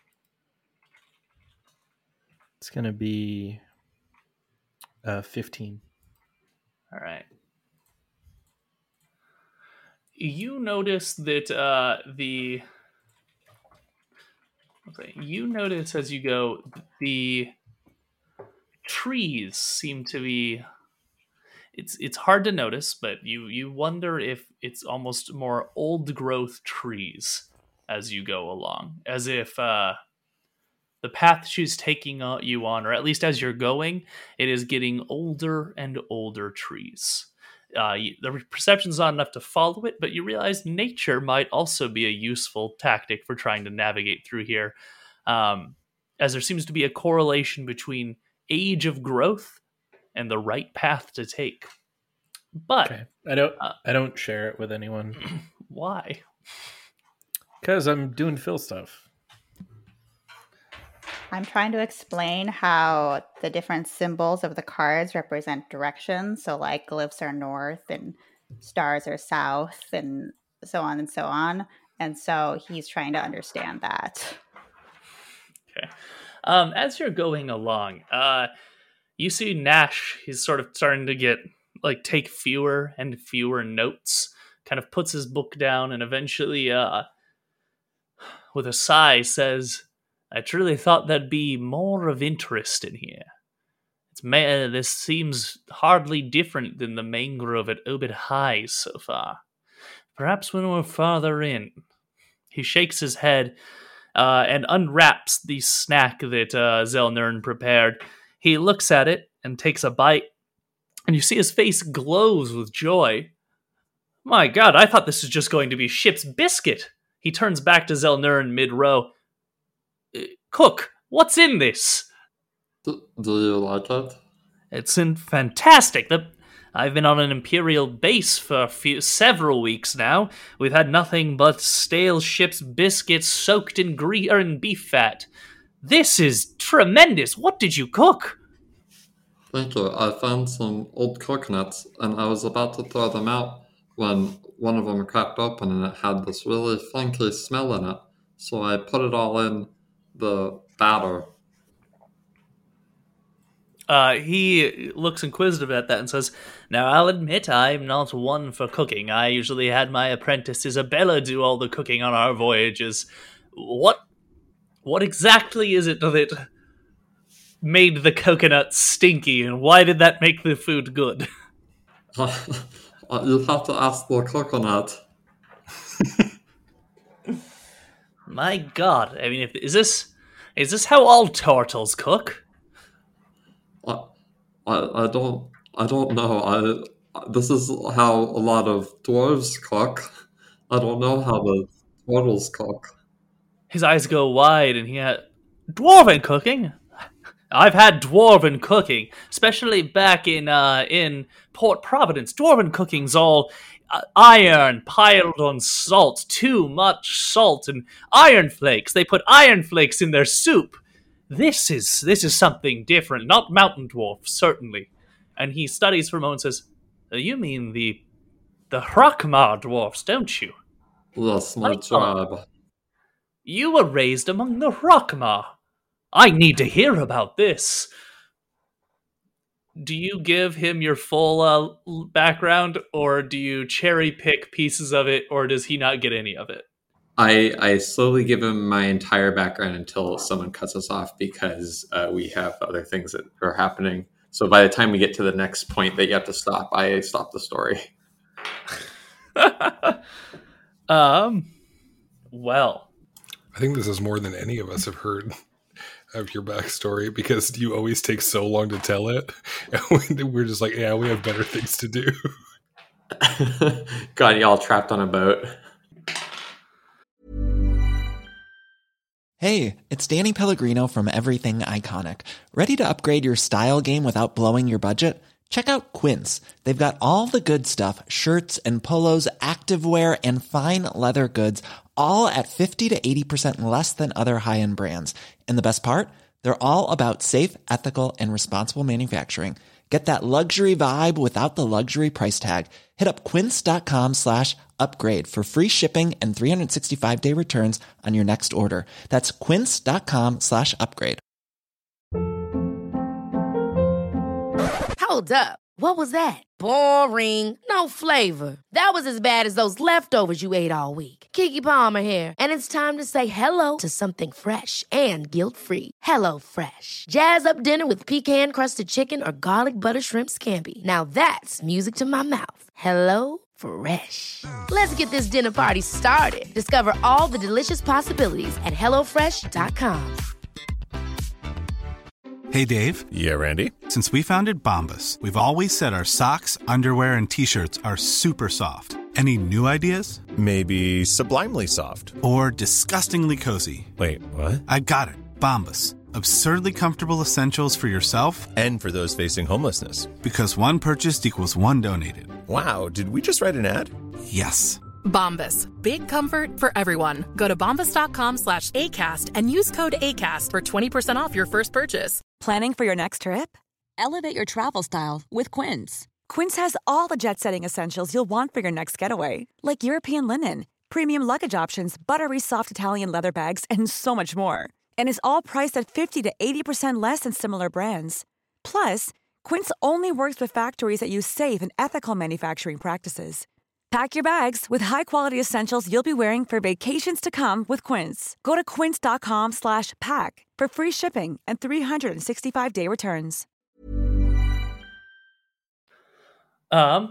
It's going to be uh, fifteen. All right. You notice that uh, the... Okay, you notice as you go, the trees seem to be... It's it's hard to notice, but you, you wonder if it's almost more old-growth trees as you go along. As if uh, the path she's taking you on, or at least as you're going, it is getting older and older trees. Uh, you, the perception's not enough to follow it, but you realize nature might also be a useful tactic for trying to navigate through here, um, as there seems to be a correlation between age of growth and the right path to take. But Okay. I don't. Uh, I don't share it with anyone why? because I'm doing Phil stuff. I'm trying to explain how the different symbols of the cards represent directions. So, like, glyphs are north and stars are south, and so on and so on. And so he's trying to understand that. Okay. Um, as you're going along, uh, you see Nash. He's sort of starting to get like take fewer and fewer notes. Kind of puts his book down, and eventually, uh, with a sigh, says, "I truly thought there'd be more of interest in here. It's ma- this seems hardly different than the mangrove at Obed High so far. Perhaps when we're farther in." He shakes his head uh, and unwraps the snack that uh, Zelnern prepared. He looks at it and takes a bite, and you see his face glows with joy. "My God, I thought this was just going to be ship's biscuit." He turns back to Zelnern mid-row. "Cook, what's in this?" Do, do you like it? "It's in fantastic. The, I've been on an Imperial base for a few, several weeks now. We've had nothing but stale ship's biscuits soaked in, gre- or in beef fat. This is tremendous. What did you cook?" Thank you. I found some old coconuts, and I was about to throw them out when one of them cracked open, and it had this really funky smell in it. So I put it all in the batter. Uh, he looks inquisitive at that and says, "Now, I'll admit I'm not one for cooking. I usually had my apprentice Isabella do all the cooking on our voyages. What what exactly is it that made the coconut stinky, and why did that make the food good?" You'll have to ask the coconut. My God, I mean, if, is this is this how all turtles cook? I, I, I don't I don't know. I this is how a lot of dwarves cook. I don't know how the turtles cook. His eyes go wide, and he had dwarven cooking. I've had dwarven cooking, especially back in uh, in Port Providence. Dwarven cooking's all uh, iron piled on salt, too much salt, and iron flakes. They put iron flakes in their soup. This is this is something different, not mountain dwarf, certainly. And he studies for a moment and says, "You mean the the Hrakmar dwarfs, don't you?" Yes, my My tribe. You were raised among the Hrakmar. I need to hear about this. Do you give him your full uh, background, or do you cherry pick pieces of it, or does he not get any of it? I, I slowly give him my entire background until someone cuts us off because uh, we have other things that are happening. So by the time we get to the next point that you have to stop, I stop the story. um, well. I think this is more than any of us have heard of your backstory because you always take so long to tell it. And we're just like, yeah, we have better things to do. Got y'all trapped on a boat. Hey, it's Danny Pellegrino from Everything Iconic. Ready to upgrade your style game without blowing your budget? Check out Quince. They've got all the good stuff, shirts and polos, activewear, and fine leather goods, all at fifty to eighty percent less than other high-end brands. And the best part? They're all about safe, ethical, and responsible manufacturing. Get that luxury vibe without the luxury price tag. Hit up quince.com slash upgrade for free shipping and three sixty-five day returns on your next order. That's quince.com slash upgrade. Hold up. What was that? Boring. No flavor. That was as bad as those leftovers you ate all week. Keke Palmer here, and it's time to say hello to something fresh and guilt-free. Hello Fresh. Jazz up dinner with pecan-crusted chicken or garlic butter shrimp scampi. Now that's music to my mouth. Hello Fresh. Let's get this dinner party started. Discover all the delicious possibilities at hello fresh dot com. Hey, Dave. Yeah, Randy. Since we founded Bombas, we've always said our socks, underwear, and T-shirts are super soft. Any new ideas? Maybe sublimely soft. Or disgustingly cozy. Wait, what? I got it. Bombas. Absurdly comfortable essentials for yourself and for those facing homelessness. Because one purchased equals one donated. Wow, did we just write an ad? Yes. Bombas. Big comfort for everyone. Go to bombas.com slash ACAST and use code ACAST for twenty percent off your first purchase. Planning for your next trip? Elevate your travel style with Quince. Quince has all the jet-setting essentials you'll want for your next getaway, like European linen, premium luggage options, buttery soft Italian leather bags, and so much more. And is all priced at fifty to eighty percent less than similar brands. Plus, Quince only works with factories that use safe and ethical manufacturing practices. Pack your bags with high-quality essentials you'll be wearing for vacations to come with Quince. Go to quince.com slash pack for free shipping and three sixty-five day returns. Um,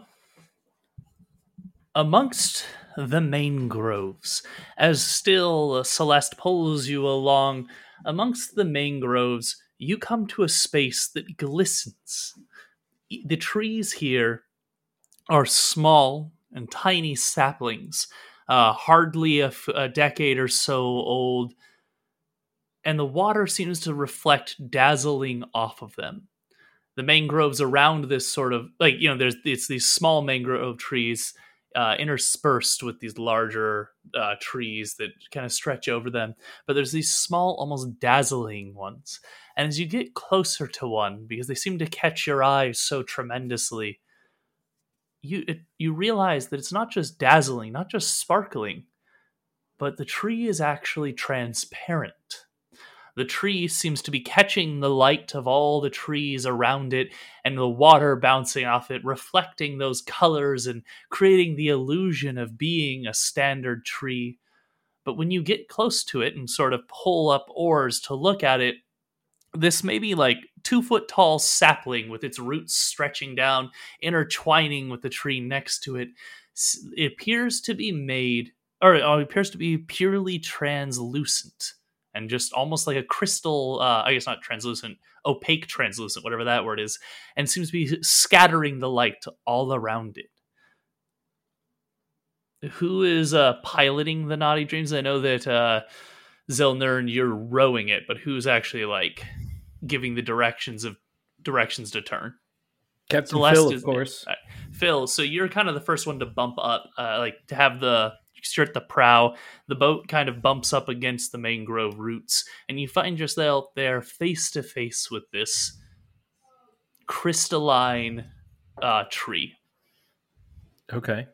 amongst the mangroves, as still Celeste pulls you along amongst the mangroves, you come to a space that glistens. The trees here are small and tiny saplings, uh, hardly a, f- a decade or so old, and the water seems to reflect dazzling off of them. The mangroves around this sort of, like, you know, there's it's these small mangrove trees uh, interspersed with these larger uh, trees that kind of stretch over them. But there's these small, almost dazzling ones. And as you get closer to one, because they seem to catch your eye so tremendously, you it, you realize that it's not just dazzling, not just sparkling, but the tree is actually transparent. The tree seems to be catching the light of all the trees around it and the water bouncing off it, reflecting those colors and creating the illusion of being a standard tree. But when you get close to it and sort of pull up oars to look at it, this maybe like two foot tall sapling with its roots stretching down, intertwining with the tree next to it, it appears to be made, or it appears to be purely translucent. And just almost like a crystal, uh, I guess not translucent, opaque translucent, whatever that word is, and seems to be scattering the light all around it. Who is uh, piloting the Naughty Dreams? I know that uh, Zilnern, you're rowing it, but who's actually like giving the directions of directions to turn? Captain Celeste Phil, of is, course. Uh, Phil, so you're kind of the first one to bump up, uh, like to have the. You're at the prow. The boat kind of bumps up against the mangrove roots, and you find yourself there face to face with this crystalline uh, tree. Okay.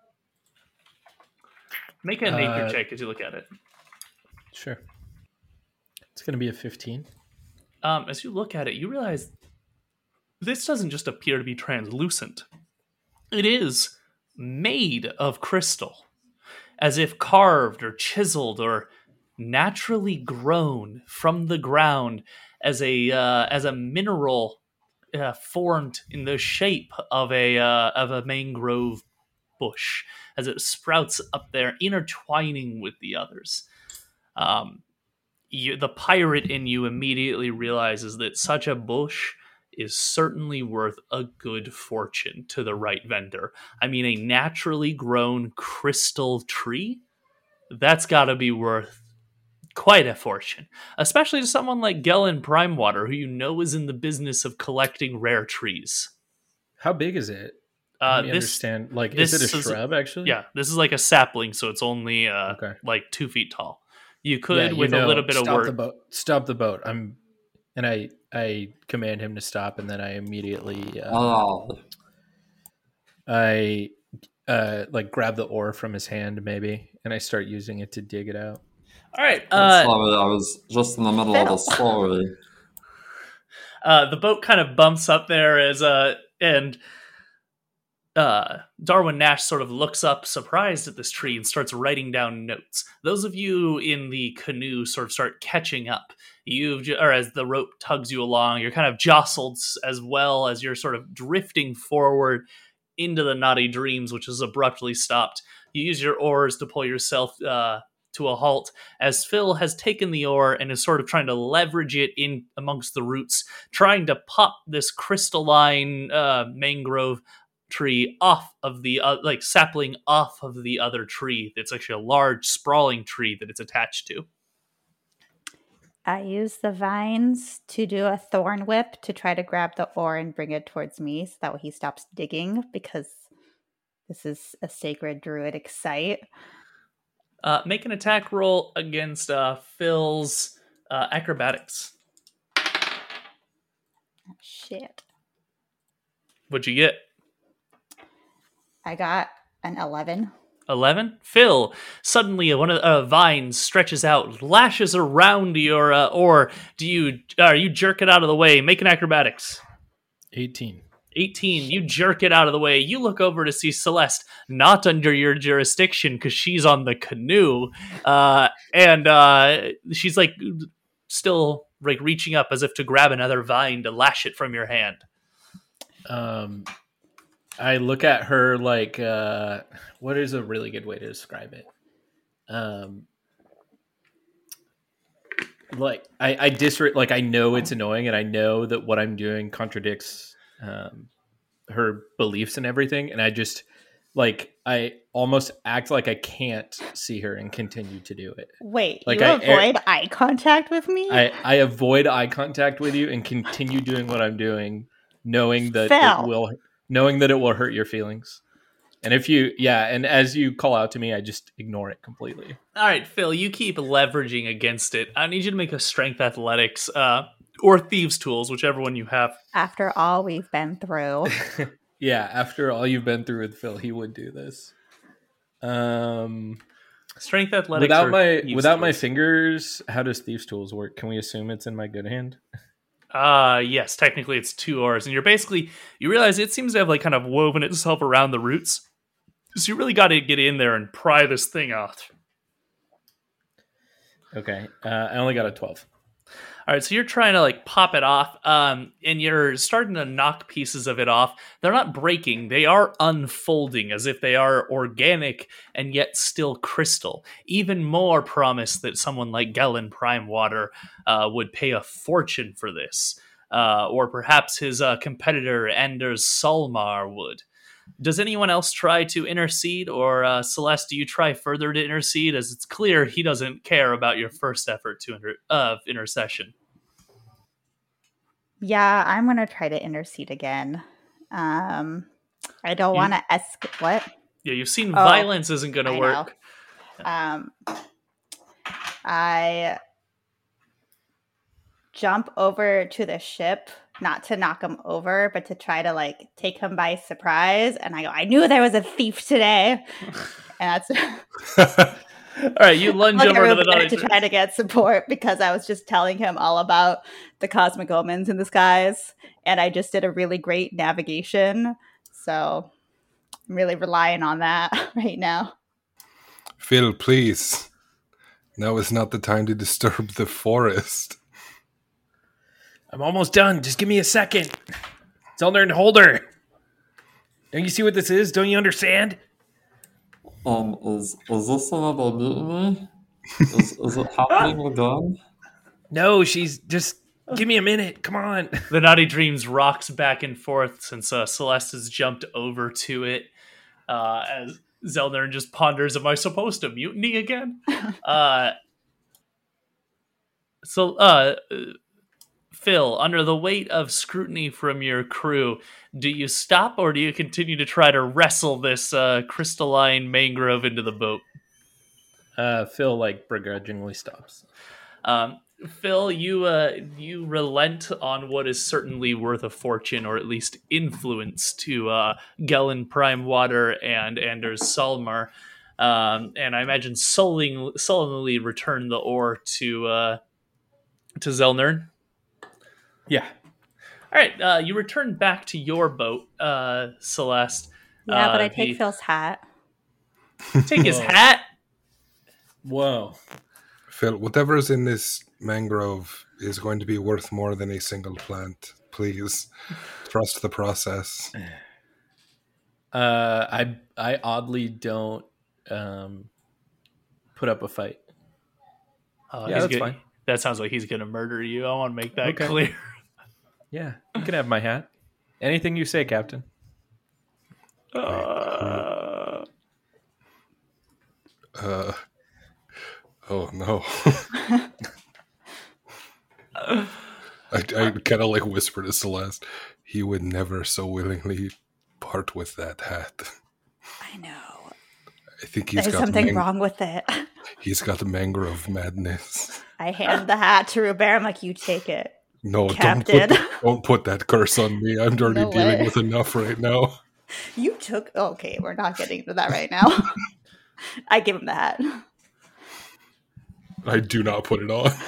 Make a nature Uh, check as you look at it. Sure. It's going to be a fifteen. Um, as you look at it, you realize this doesn't just appear to be translucent. It is made of crystal. As if carved or chiseled or naturally grown from the ground as a uh, as a mineral uh, formed in the shape of a uh, of a mangrove bush, as it sprouts up there, intertwining with the others. Um, you, the pirate in you immediately realizes that such a bush is certainly worth a good fortune to the right vendor. I mean, a naturally grown crystal tree, that's got to be worth quite a fortune, especially to someone like Gellin Primewater, who you know is in the business of collecting rare trees. How big is it? Uh, Let me this, understand. Like, this is it a shrub, actually? Yeah, this is like a sapling, so it's only uh, okay. like two feet tall. You could, Yeah, you with know, a little bit stop of work... The boat. Stop the boat. I'm... And I, I command him to stop, and then I immediately, uh, Oh. I, uh, like grab the oar from his hand, maybe, and I start using it to dig it out. All right. I'm Uh, sorry, I was just in the middle of the story. Uh, the boat kind of bumps up there as uh, and uh, Darwin Nash sort of looks up, surprised at this tree, and starts writing down notes. Those of you in the canoe sort of start catching up. You've, or as the rope tugs you along, you're kind of jostled as well as you're sort of drifting forward into the Naughty Dreams, which is abruptly stopped. You use your oars to pull yourself uh, to a halt, as Phil has taken the oar and is sort of trying to leverage it in amongst the roots, trying to pop this crystalline uh, mangrove tree off of the, uh, like sapling off of the other tree. That's actually a large sprawling tree that it's attached to. I use the vines to do a thorn whip to try to grab the ore and bring it towards me so that way he stops digging because this is a sacred druidic site. Uh, make an attack roll against uh, Phil's uh, acrobatics. Oh, shit. What'd you get? I got an eleven. eleven? Phil, suddenly one of the uh, vines stretches out, lashes around your uh, ore. Do you, uh, you jerk it out of the way? Make an acrobatics. eighteen. eighteen. You jerk it out of the way. You look over to see Celeste, not under your jurisdiction because she's on the canoe. Uh, and uh, she's like still like reaching up as if to grab another vine to lash it from your hand. Um, I look at her like, uh, what is a really good way to describe it? Um, like I, I disre- like I know it's annoying, and I know that what I'm doing contradicts um, her beliefs and everything, and I just like I almost act like I can't see her and continue to do it. Wait, like you I, avoid I, eye contact with me? I, I avoid eye contact with you and continue doing what I'm doing, knowing that Phil. it will, knowing that it will hurt your feelings. And if you, yeah, and as you call out to me, I just ignore it completely. All right, Phil, you keep leveraging against it. I need you to make a strength athletics uh, or thieves tools, whichever one you have. After all we've been through. Yeah, after all you've been through with Phil, he would do this. Um, strength athletics without or my thieves without tools? my fingers. How does thieves tools work? Can we assume it's in my good hand? Uh, yes, technically it's two ores, and you're basically, you realize it seems to have like kind of woven itself around the roots. So you really got to get in there and pry this thing off. Okay, uh, I only got a twelve. All right, so you're trying to like pop it off, um, and you're starting to knock pieces of it off. They're not breaking; they are unfolding as if they are organic and yet still crystal. Even more promise that someone like Gellin Primewater uh, would pay a fortune for this, uh, or perhaps his uh, competitor Anders Solmar would. Does anyone else try to intercede, or uh, Celeste, do you try further to intercede? As it's clear he doesn't care about your first effort to inter- of intercession. Yeah, I'm going to try to intercede again. Um, I don't want to ask what? Yeah, you've seen Oh, violence isn't going to I work. know. Um, I jump over to the ship, not to knock him over, but to try to like take him by surprise. And I go, I knew there was a thief today. And that's all right. You lunge like over to the to other. try to get support because I was just telling him all about the cosmic omens in the skies, and I just did a really great navigation. So I'm really relying on that right now. Phil, please. Now is not the time to disturb the forest. I'm almost done. Just give me a second. Zelner and Holder. Don't you see what this is? Don't you understand? Um, is is this another mutiny? Is is it happening again? No, she's just give me a minute. Come on. The Naughty Dreams rocks back and forth since uh, Celeste has jumped over to it. Uh, as Zelner just ponders, am I supposed to mutiny again? uh, so, uh, Phil, under the weight of scrutiny from your crew, do you stop or do you continue to try to wrestle this uh, crystalline mangrove into the boat? Uh, Phil, like, begrudgingly stops. Um, Phil, you uh, you relent on what is certainly worth a fortune, or at least influence, to uh, Gellin Primewater and Anders Solmar. Um, and I imagine sullen, sullenly return the ore to uh, to Zelnern. Yeah. All right, uh, you return back to your boat, uh, Celeste. Yeah, uh, but I take the- Phil's hat. Take his Whoa. hat. Whoa. Phil, whatever is in this mangrove is going to be worth more than a single plant. Please trust the process. Uh, I I oddly don't um, put up a fight. Uh, Yeah, he's that's gonna- fine. That sounds like he's going to murder you. I want to make that Okay. clear. Yeah, you can have my hat. Anything you say, Captain. Uh, Uh, oh no. I, I kind of like whisper to Celeste, he would never so willingly part with that hat. I know. I think he's There's got something mang- wrong with it. He's got the mangrove madness. I hand the hat to Robert. I'm like, you take it. No, Captain. don't put, the, don't put that curse on me. I'm already No dealing way. with enough right now. You took. Okay, we're not getting into that right now. I give him the hat. I do not put it on.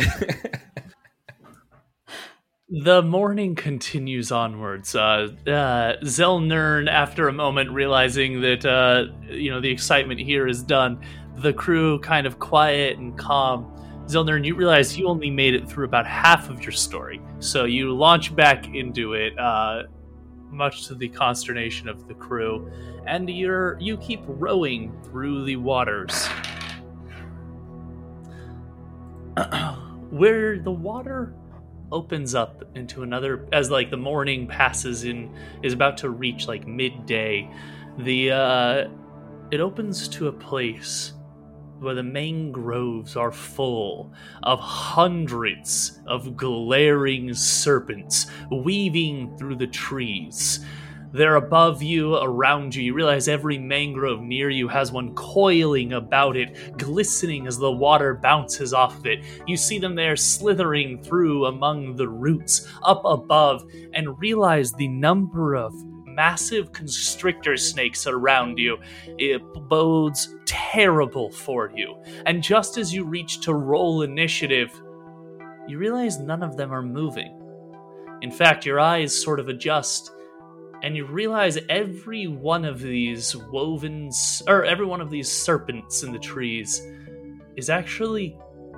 The morning continues onwards. Uh, uh, Zelnern, after a moment, realizing that uh, you know the excitement here is done, the crew kind of quiet and calm. Zelnern, you realize you only made it through about half of your story, so you launch back into it, uh, much to the consternation of the crew, and you're you keep rowing through the waters. Where the water opens up into another, as like the morning passes in, is about to reach like midday, the uh it opens to a place where the mangroves are full of hundreds of glaring serpents weaving through the trees. They're above you, around you. You realize every mangrove near you has one coiling about it, glistening as the water bounces off of it. You see them there slithering through among the roots up above, and realize the number of massive constrictor snakes around you. It bodes terrible for you. And just as you reach to roll initiative, you realize none of them are moving. In fact, your eyes sort of adjust, and you realize every one of these woven, or every one of these serpents in the trees is actually,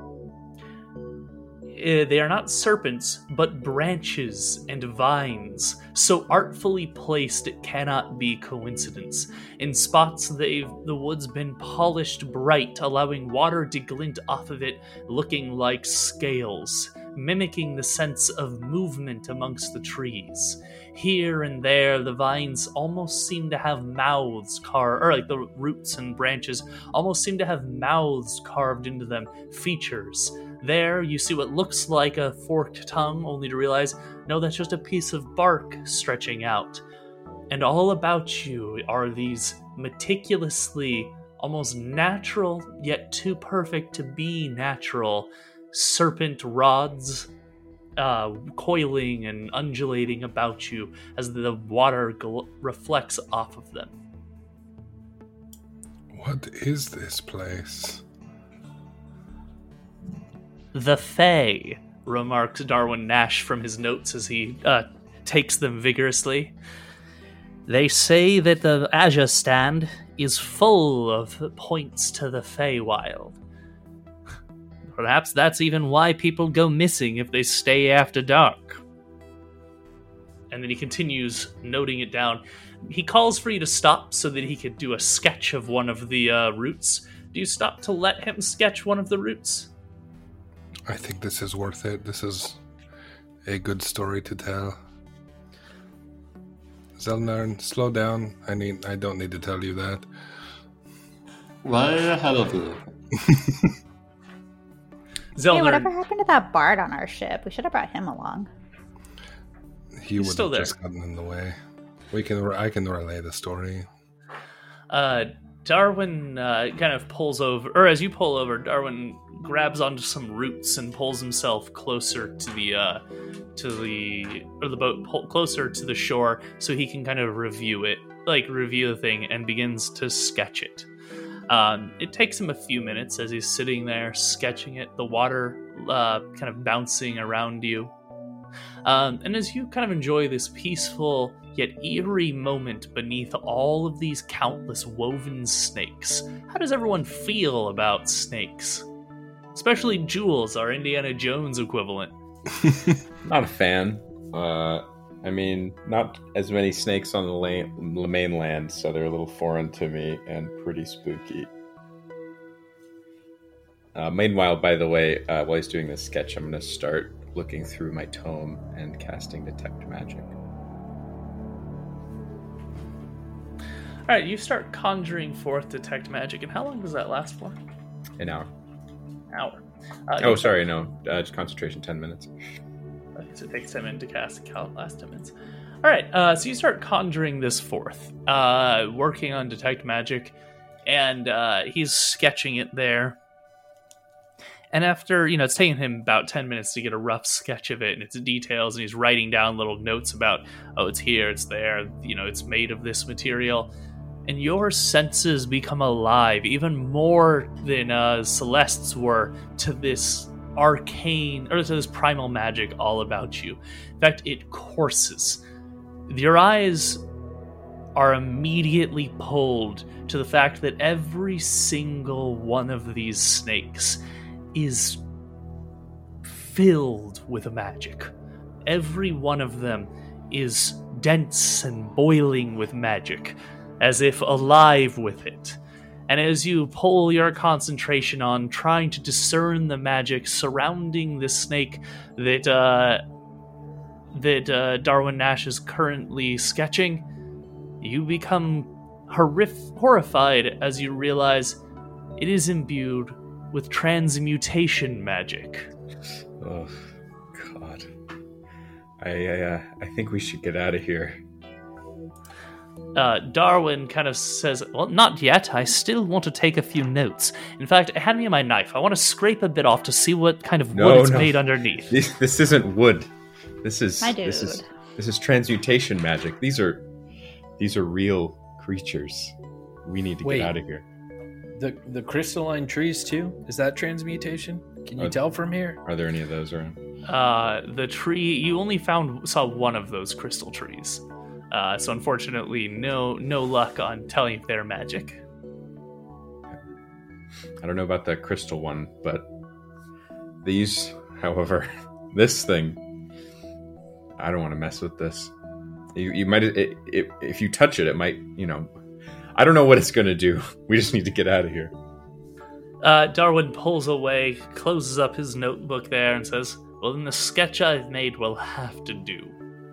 uh, they are not serpents, but branches and vines, so artfully placed it cannot be coincidence. In spots, they've the wood's been polished bright, allowing water to glint off of it, looking like scales, mimicking the sense of movement amongst the trees. Here and there, the vines almost seem to have mouths carved, or like the roots and branches almost seem to have mouths carved into them, features. There, you see what looks like a forked tongue, only to realize, no, that's just a piece of bark stretching out. And all about you are these meticulously, almost natural, yet too perfect to be natural, serpent rods, uh, coiling and undulating about you as the water gl- reflects off of them. What is this place? The Fae, remarks Darwin Nash from his notes as he uh, takes them vigorously. They say that the Azure Stand is full of points to the Feywild. Perhaps that's even why people go missing if they stay after dark. And then he continues noting it down. He calls for you to stop so that he could do a sketch of one of the uh, routes. Do you stop to let him sketch one of the routes? I think this is worth it. This is a good story to tell. Zelnern, slow down. I need. I don't need to tell you that. Way ahead of you. Hey, whatever happened to that bard on our ship? We should have brought him along. He would have just gotten in the way. We can. I can relay the story. Uh, Darwin uh, kind of pulls over, or as you pull over, Darwin grabs onto some roots and pulls himself closer to the uh, to the or the boat, pull, closer to the shore, so he can kind of review it, like review the thing, and begins to sketch it. Um, it takes him a few minutes as he's sitting there sketching it, the water uh, kind of bouncing around you. Um, and as you kind of enjoy this peaceful yet eerie moment beneath all of these countless woven snakes, how does everyone feel about snakes? Especially Jules, our Indiana Jones equivalent. Not a fan. Uh, I mean, not as many snakes on the, la- the mainland, so they're a little foreign to me and pretty spooky. Uh, meanwhile, by the way, uh, while he's doing this sketch, I'm going to start looking through my tome and casting Detect Magic. All right, you start conjuring forth Detect Magic, and how long does that last for? An hour. Hour. Uh, oh, sorry, no. Uh, just concentration, ten minutes. Okay, so it takes ten minutes to cast. Count last ten minutes. All right, uh, so you start conjuring this forth, uh, working on detect magic, and uh, he's sketching it there. And after, you know, it's taking him about ten minutes to get a rough sketch of it and its details, and he's writing down little notes about, oh, it's here, it's there, you know, it's made of this material. And your senses become alive, even more than uh, Celeste's were, to this arcane, or to this primal magic all about you. In fact, it courses. Your eyes are immediately pulled to the fact that every single one of these snakes is filled with magic. Every one of them is dense and boiling with magic, as if alive with it. And as you pull your concentration on trying to discern the magic surrounding this snake that uh, that uh, Darwin Nash is currently sketching, you become horrif- horrified as you realize it is imbued with transmutation magic. Oh, God. I I, uh, I think we should get out of here. Uh, Darwin kind of says, well, not yet. I still want to take a few notes. In fact, hand me my knife. I want to scrape a bit off to see what kind of wood No, it's no. made underneath. This, this isn't wood. This is My this dude. is this is transmutation magic. These are these are real creatures. We need to Wait. get out of here. The the crystalline trees too? Is that transmutation? Can you Are- tell from here? Are there any of those around? Uh, the tree, you only found saw one of those crystal trees. Uh, so unfortunately, no no luck on telling if they're magic. I don't know about that crystal one, but these, however, this thing, I don't want to mess with this. You, you might, it, it, if you touch it, it might, you know, I don't know what it's going to do. We just need to get out of here. Uh, Darwin pulls away, closes up his notebook there, and says, well, then the sketch I've made will have to do.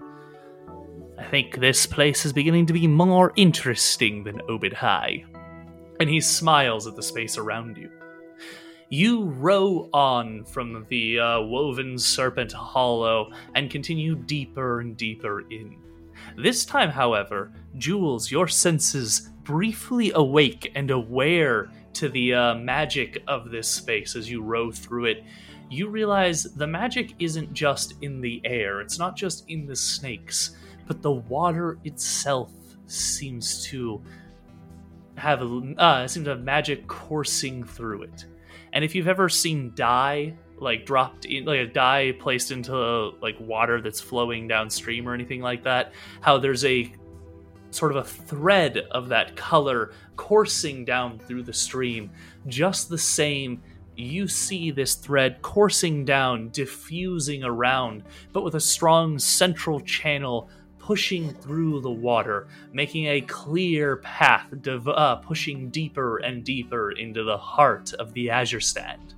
I think this place is beginning to be more interesting than Obed High. And he smiles at the space around you. You row on from the uh, woven serpent hollow and continue deeper and deeper in. This time, however, Jules, your senses briefly awake and aware to the uh, magic of this space as you row through it. You realize the magic isn't just in the air, it's not just in the snakes, but the water itself seems to have uh, seems to have magic coursing through it. And if you've ever seen dye, like dropped in, like a dye placed into like water that's flowing downstream or anything like that, how there's a sort of a thread of that color coursing down through the stream, just the same, you see this thread coursing down, diffusing around, but with a strong central channel pushing through the water, making a clear path, div- uh, pushing deeper and deeper into the heart of the Azure Stand.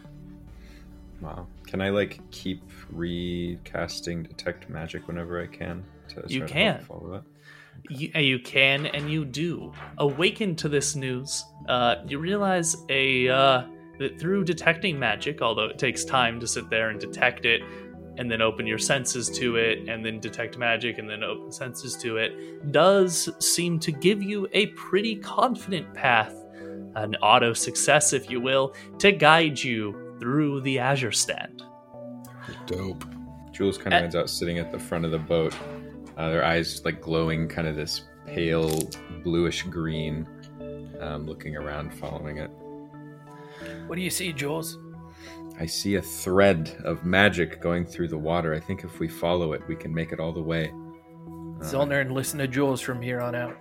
Wow. Can I, like, keep recasting Detect Magic whenever I can? To You try to can. help follow that? You, you can, and you do. Awakened to this news, uh, you realize a uh, that through detecting magic, although it takes time to sit there and detect it, and then open your senses to it, and then detect magic, and then open senses to it, does seem to give you a pretty confident path, an auto success, if you will, to guide you through the Azure Stand. Dope. Jules kind of ends out sitting at the front of the boat, uh, their eyes like glowing kind of this pale bluish green, um, looking around, following it. What do you see, Jules? I see a thread of magic going through the water. I think if we follow it, we can make it all the way. Uh, Zolner, and listen to Jules from here on out.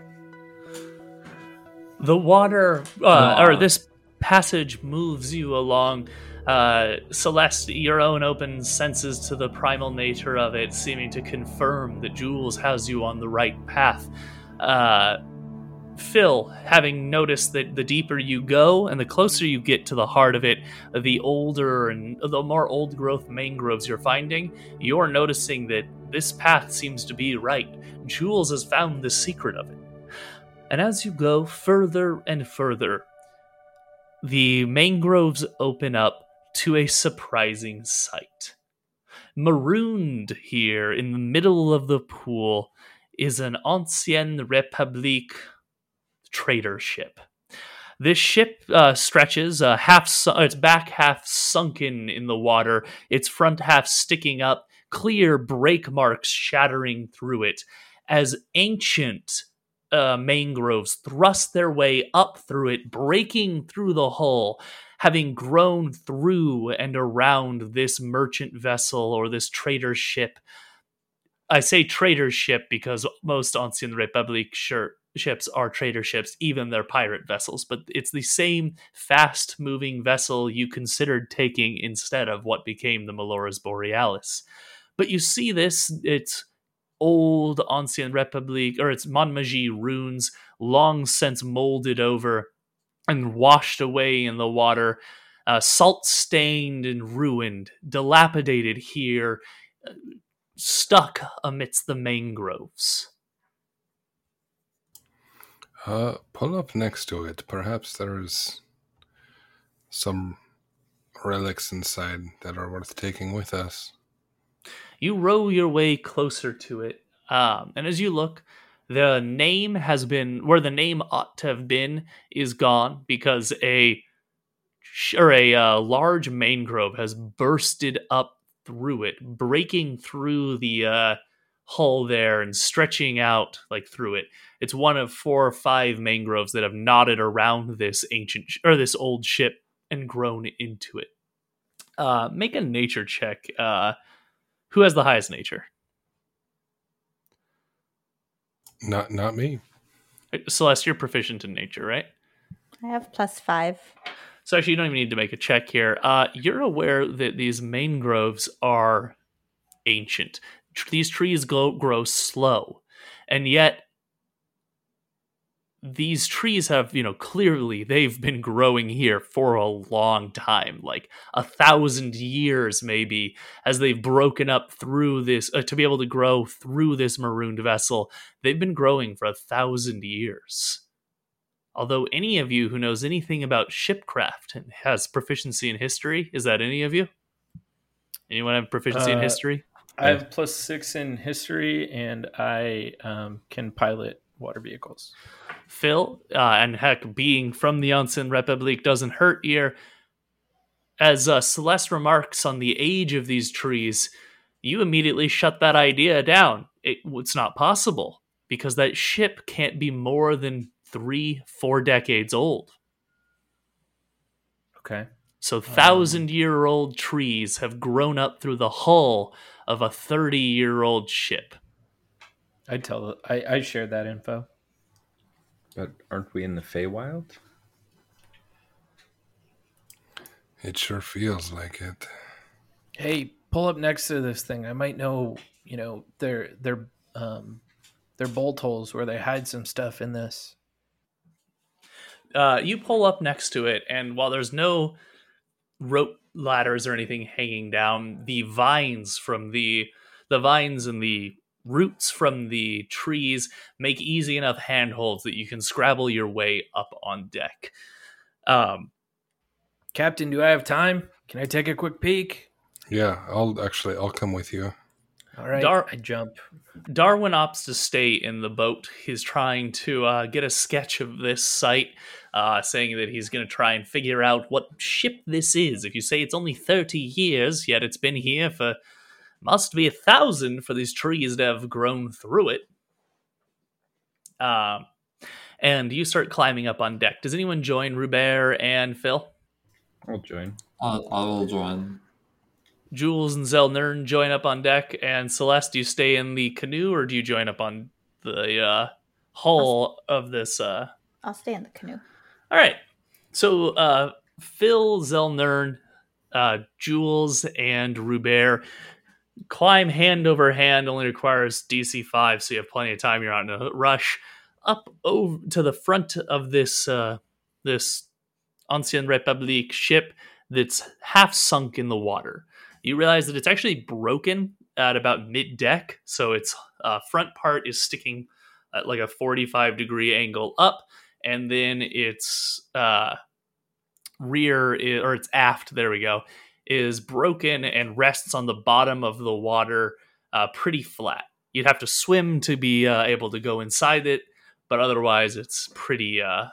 The water, uh, or this passage moves you along. Uh, Celeste, your own open senses to the primal nature of it, seeming to confirm that Jules has you on the right path. Uh, Phil, having noticed that the deeper you go and the closer you get to the heart of it, the older and the more old growth mangroves you're finding, you're noticing that this path seems to be right. Jules has found the secret of it. And as you go further and further, the mangroves open up to a surprising sight. Marooned here in the middle of the pool is an Ancienne République trader ship. This ship uh, stretches, uh, half su- its back half sunken in the water, its front half sticking up, clear break marks shattering through it, as ancient uh, mangroves thrust their way up through it, breaking through the hull, having grown through and around this merchant vessel or this trader ship. I say trader ship because most Ancienne République shir- ships are trader ships, even their pirate vessels, but it's the same fast-moving vessel you considered taking instead of what became the Malores Borealis. But you see this, it's old Ancienne République, or it's Montmagie runes, long since molded over and washed away in the water, uh, salt-stained and ruined, dilapidated here, uh, stuck amidst the mangroves. Uh, pull up next to it. Perhaps there's some relics inside that are worth taking with us. You row your way closer to it, um, and as you look, the name has been, where the name ought to have been, is gone because a or a uh, large mangrove has bursted up through it, breaking through the uh, hull there and stretching out like through it. It's one of four or five mangroves that have knotted around this ancient sh- or this old ship and grown into it. Uh, make a nature check. Uh, who has the highest nature? Not, not me. Celeste, you're proficient in nature, right? I have plus five. So actually, you don't even need to make a check here. Uh, you're aware that these mangroves are ancient. Tr- These trees grow, grow slow, and yet these trees have, you know, clearly they've been growing here for a long time, like a thousand years maybe, as they've broken up through this, uh, to be able to grow through this marooned vessel. They've been growing for a thousand years. Although any of you who knows anything about shipcraft and has proficiency in history, is that any of you? Anyone have proficiency Uh, in history? I have plus six in history, and I um, can pilot water vehicles. Phil, uh, and heck, being from the Ancienne République doesn't hurt here. As uh, Celeste remarks on the age of these trees, you immediately shut that idea down. It, it's not possible, because that ship can't be more than three, four decades old. Okay. So thousand-year-old trees have grown up through the hull of a thirty-year-old ship. I tell I I shared that info. But aren't we in the Feywild? It sure feels like it. Hey, pull up next to this thing. I might know, you know, their their um their bolt holes where they hide some stuff in this. Uh, you pull up next to it, and while there's no rope ladders or anything hanging down, the vines from the the vines and the roots from the trees make easy enough handholds that you can scrabble your way up on deck. Um, Captain, do I have time? Can I take a quick peek? Yeah, I'll actually, I'll come with you. All right, Dar- I jump. Darwin opts to stay in the boat. He's trying to uh, get a sketch of this site, uh, saying that he's going to try and figure out what ship this is. If you say it's only thirty years, yet it's been here for, must be a thousand for these trees to have grown through it. Um, and you start climbing up on deck. Does anyone join Rubert and Phil? I'll join. I, I will join. Jules and Zelnern join up on deck, and Celeste, do you stay in the canoe, or do you join up on the uh, hull of this? Uh... I'll stay in the canoe. All right. So uh, Phil, Zelnern, uh, Jules, and Rubert climb hand over hand. Only requires D C five, so you have plenty of time. You're not in a rush. Up over to the front of this uh, this Ancienne République ship that's half sunk in the water. You realize that it's actually broken at about mid-deck, so its uh, front part is sticking at like a forty-five degree angle up, and then its uh, rear, is, or its aft, there we go, is broken and rests on the bottom of the water, uh, pretty flat. You'd have to swim to be uh, able to go inside it, but otherwise it's pretty uh,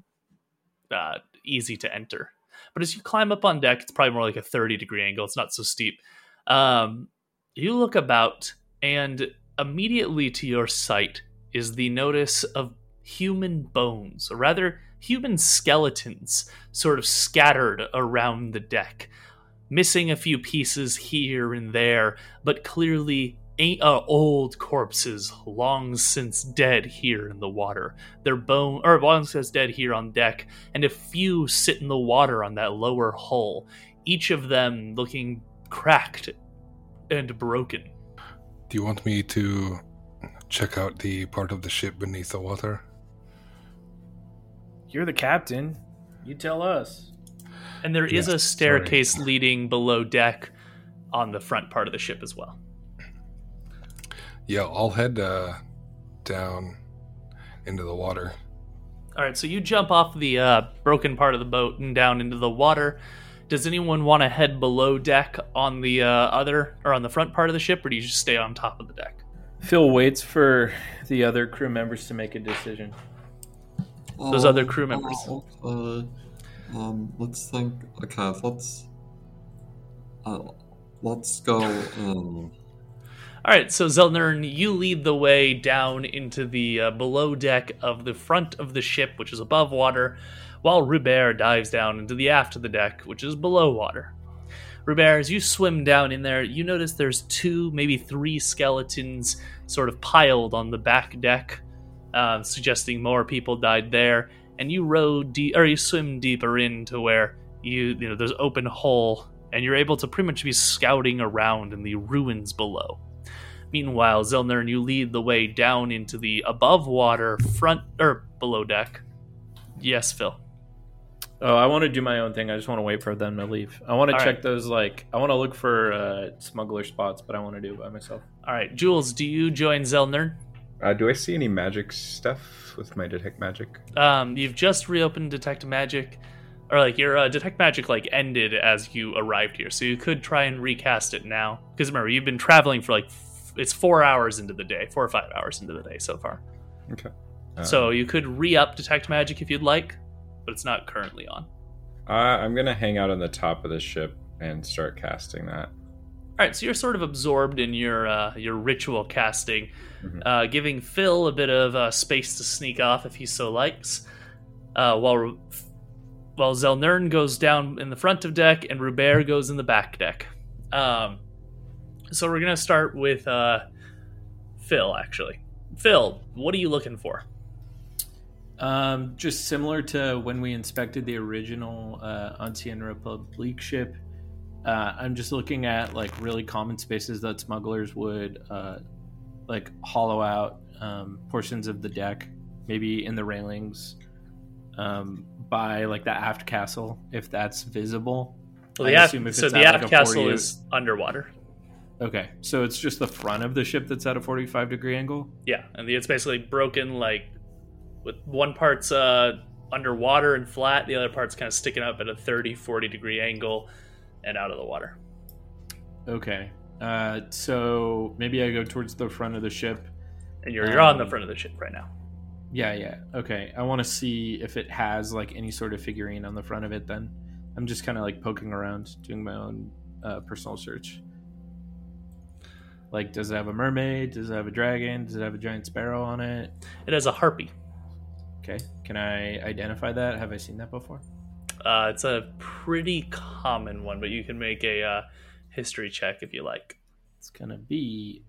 uh, easy to enter. But as you climb up on deck, it's probably more like a thirty degree angle. It's not so steep. Um, you look about, and immediately to your sight is the notice of human bones, or rather human skeletons, sort of scattered around the deck, missing a few pieces here and there, but clearly uh, old corpses long since dead here in the water. Their bone, or long since dead here on deck, and a few sit in the water on that lower hull, each of them looking cracked and broken. Do you want me to check out the part of the ship beneath the water? You're the captain. You tell us. And there is Yes, a staircase sorry. leading below deck on the front part of the ship as well. Yeah, I'll head uh, down into the water. All right, so you jump off the uh, broken part of the boat and down into the water. Does anyone want to head below deck on the uh, other or on the front part of the ship, or do you just stay on top of the deck? Phil waits for the other crew members to make a decision. Those other crew members. Uh, okay. Um, let's think. Okay, let's uh, let's go in. All right, so Zelnern, you lead the way down into the uh, below deck of the front of the ship, which is above water, while Rubert dives down into the aft of the deck, which is below water. Rubert, as you swim down in there, you notice there's two, maybe three skeletons sort of piled on the back deck, uh, suggesting more people died there. And you row deep, or you swim deeper into where you, you know, there's open hole, and you're able to pretty much be scouting around in the ruins below. Meanwhile, Zelnern, you lead the way down into the above water front or below deck. Yes, Phil. Oh, I want to do my own thing. I just want to wait for them to leave. I want to All check right. those, like, I want to look for uh, smuggler spots, but I want to do it by myself. All right, Jules, do you join Zelnern? Uh, do I see any magic stuff with my detect magic? Um, you've just reopened Detect Magic, or like your uh, Detect Magic like ended as you arrived here, so you could try and recast it now. Because remember, you've been traveling for like f- it's four hours into the day, four or five hours into the day so far. Okay. So you could re-up Detect Magic if you'd like, but it's not currently on. Uh, I'm going to hang out on the top of the ship and start casting that. All right, so you're sort of absorbed in your uh, your ritual casting, Mhm. uh, giving Phil a bit of uh, space to sneak off if he so likes, uh, while while Zelnern goes down in the front of deck and Rubert goes in the back deck. Um, so we're gonna start with uh, Phil. Actually, Phil, what are you looking for? Um, just similar to when we inspected the original uh, Ancien Republique ship, uh, I'm just looking at like really common spaces that smugglers would uh, like hollow out um, portions of the deck, maybe in the railings, um, by like the aft castle, if that's visible. Well, the I aft, assume if so it's the at, aft like, a castle forty is underwater. Okay, so it's just the front of the ship that's at a forty-five degree angle? Yeah, and it's basically broken like with one part's uh, underwater and flat, the other part's kind of sticking up at a thirty, forty degree angle and out of the water. Okay, uh, so maybe I go towards the front of the ship. And you're you're on the Um, front of the ship right now. Yeah, yeah. Okay, I want to see if it has like any sort of figurine on the front of it. Then I'm just kind of like poking around, doing my own uh, personal search. Like, does it have a mermaid? Does it have a dragon? Does it have a giant sparrow on it? It has a harpy. Okay, can I identify that? Have I seen that before? Uh, it's a pretty common one, but you can make a uh, history check if you like. It's gonna be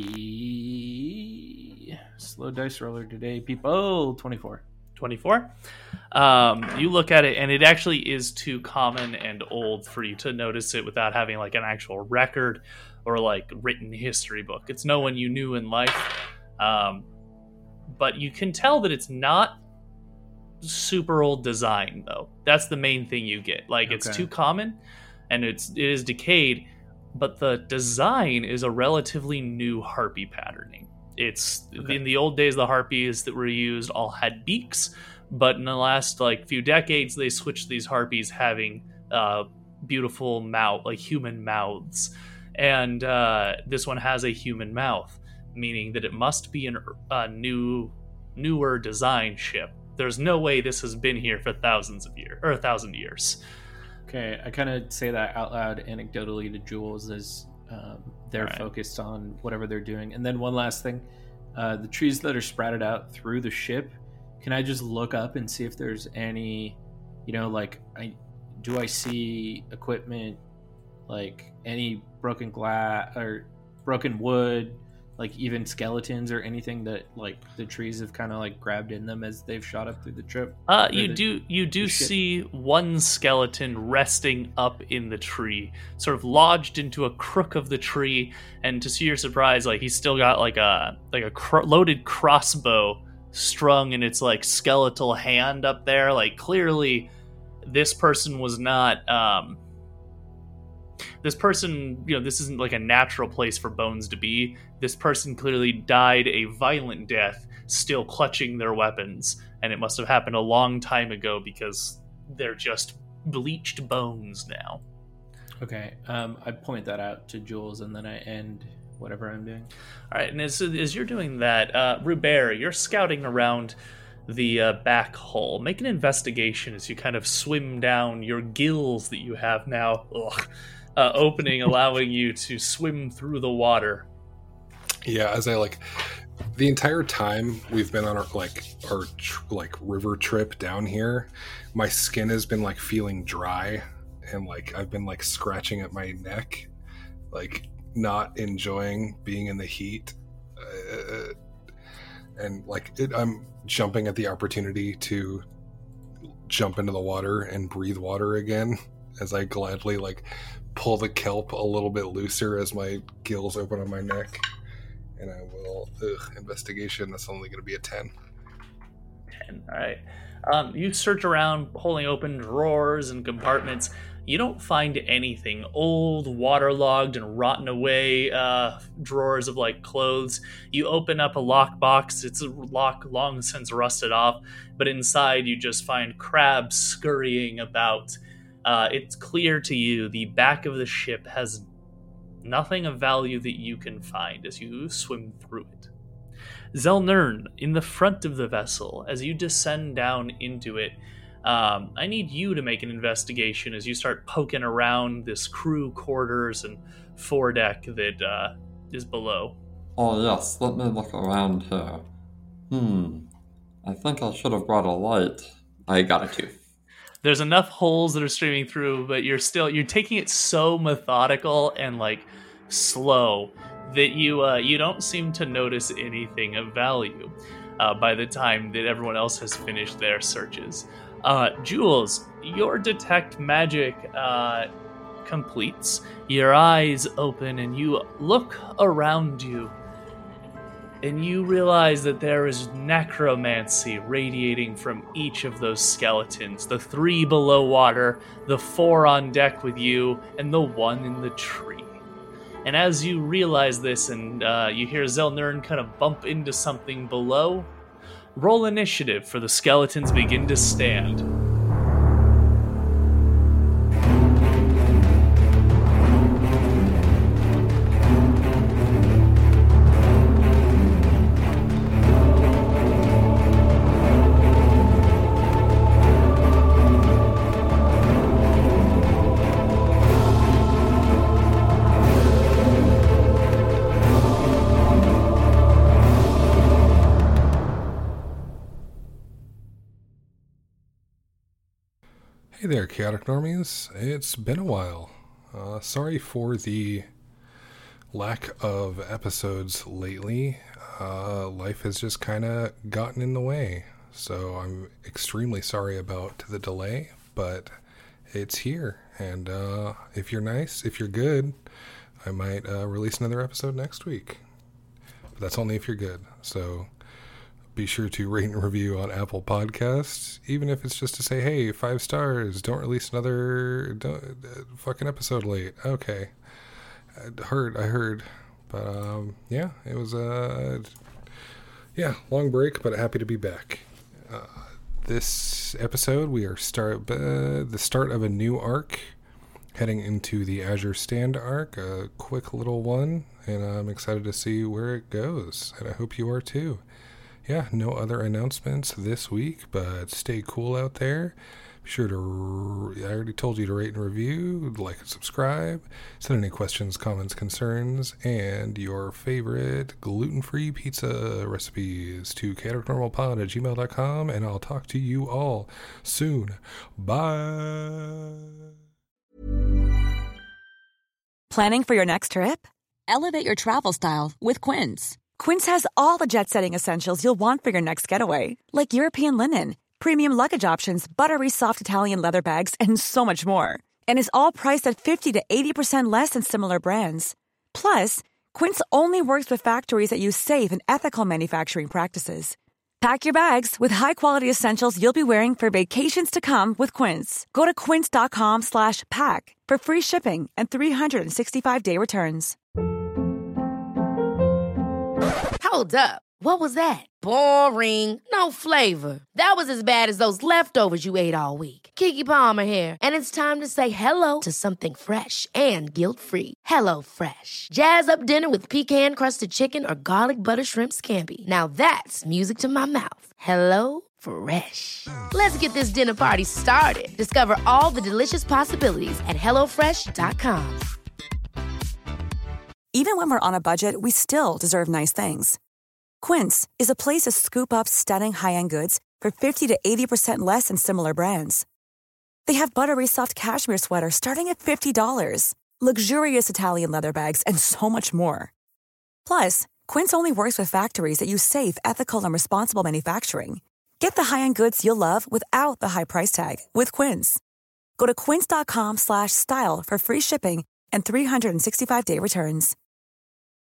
a slow dice roller today, people. twenty-four. twenty-four. Um, you look at it, and it actually is too common and old for you to notice it without having like an actual record or like written history book. It's no one you knew in life, um, but you can tell that it's not super old design though. That's the main thing you get. Like it's Okay. too common, and it's it is decayed, but the design is a relatively new harpy patterning. It's Okay. in the old days, the harpies that were used all had beaks, but in the last like few decades, they switched these harpies having uh, beautiful mouth, like human mouths. And uh, this one has a human mouth, meaning that it must be an, a new, newer design ship. There's no way this has been here for thousands of years, or a thousand years. Okay, I kind of say that out loud anecdotally to Jules as um, they're right. focused on whatever they're doing. And then one last thing, uh, the trees that are sprouted out through the ship, can I just look up and see if there's any, you know, like, I do I see equipment, like any broken glass or broken wood, like even skeletons or anything that like the trees have kind of like grabbed in them as they've shot up through the trip? Uh, Or you the- do you do the ship? see one skeleton resting up in the tree, sort of lodged into a crook of the tree, and to your surprise, like he's still got like a like a cr- loaded crossbow strung in its like skeletal hand up there. Like clearly, this person was not. Um, this person, you know, this isn't like a natural place for bones to be. This person clearly died a violent death, still clutching their weapons, and it must have happened a long time ago because they're just bleached bones now. Okay, um, I point that out to Jules, and then I end whatever I'm doing. All right, and as, as you're doing that, uh, Rubert, you're scouting around the uh, back hull. Make an investigation as you kind of swim down your gills that you have now, ugh, uh, opening, allowing you to swim through the water. Yeah, as I like the entire time we've been on our like our tr- like river trip down here, my skin has been like feeling dry, and like I've been like scratching at my neck, like not enjoying being in the heat, uh, and like it, I'm jumping at the opportunity to jump into the water and breathe water again, as I gladly like pull the kelp a little bit looser as my gills open on my neck. And I will, ugh, investigation, that's only going to be a ten. ten, all right. Um, you search around, holding open drawers and compartments. You don't find anything. Old, waterlogged, and rotten away uh, drawers of like clothes. You open up a lockbox. It's a lock long since rusted off, but inside you just find crabs scurrying about. Uh, it's clear to you the back of the ship has nothing of value that you can find as you swim through it. Zelnern, in the front of the vessel, as you descend down into it, um, I need you to make an investigation as you start poking around this crew quarters and foredeck that uh, is below. Oh yes, let me look around here. Hmm, I think I should have brought a light. I got it too. There's enough holes that are streaming through, but you're still you're taking it so methodical and like slow that you uh, you don't seem to notice anything of value uh, by the time that everyone else has finished their searches. Uh, Jules, your detect magic uh, completes. Your eyes open and you look around you. And you realize that there is necromancy radiating from each of those skeletons. The three below water, the four on deck with you, and the one in the tree. And as you realize this and uh, you hear Zelnern kind of bump into something below, roll initiative for the skeletons begin to stand. Hey there, Chaotic Normies. It's been a while. Uh, sorry for the lack of episodes lately. Uh, life has just kind of gotten in the way. So I'm extremely sorry about the delay, but it's here. And uh, if you're nice, if you're good, I might uh, release another episode next week. But that's only if you're good. So be sure to rate and review on Apple Podcasts, even if it's just to say, hey, five stars, don't release another don't, uh, fucking episode late. Okay. I heard, I heard. But, um, yeah, it was, uh, yeah, long break, but happy to be back. Uh, this episode, we are start uh, the start of a new arc heading into the Azure Stand arc, a quick little one, and I'm excited to see where it goes, and I hope you are too. Yeah, no other announcements this week, but stay cool out there. Be sure to, I already told you to rate and review, like and subscribe, send any questions, comments, concerns, and your favorite gluten-free pizza recipes to chaotic normal pod at gmail dot com, and I'll talk to you all soon. Bye! Planning for your next trip? Elevate your travel style with Quince. Quince has all the jet-setting essentials you'll want for your next getaway, like European linen, premium luggage options, buttery soft Italian leather bags, and so much more. And is all priced at fifty to eighty percent less than similar brands. Plus, Quince only works with factories that use safe and ethical manufacturing practices. Pack your bags with high-quality essentials you'll be wearing for vacations to come with Quince. Go to quince dot com slash pack for free shipping and three sixty-five day returns. Hold up. What was that? Boring. No flavor. That was as bad as those leftovers you ate all week. Keke Palmer here, and it's time to say hello to something fresh and guilt-free. Hello Fresh. Jazz up dinner with pecan-crusted chicken or garlic butter shrimp scampi. Now that's music to my mouth. Hello Fresh. Let's get this dinner party started. Discover all the delicious possibilities at hello fresh dot com. Even when we're on a budget, we still deserve nice things. Quince is a place to scoop up stunning high-end goods for fifty to eighty percent less than similar brands. They have buttery soft cashmere sweaters starting at fifty dollars, luxurious Italian leather bags, and so much more. Plus, Quince only works with factories that use safe, ethical, and responsible manufacturing. Get the high-end goods you'll love without the high price tag with Quince. Go to quince dot com slash style for free shipping and three sixty-five day returns.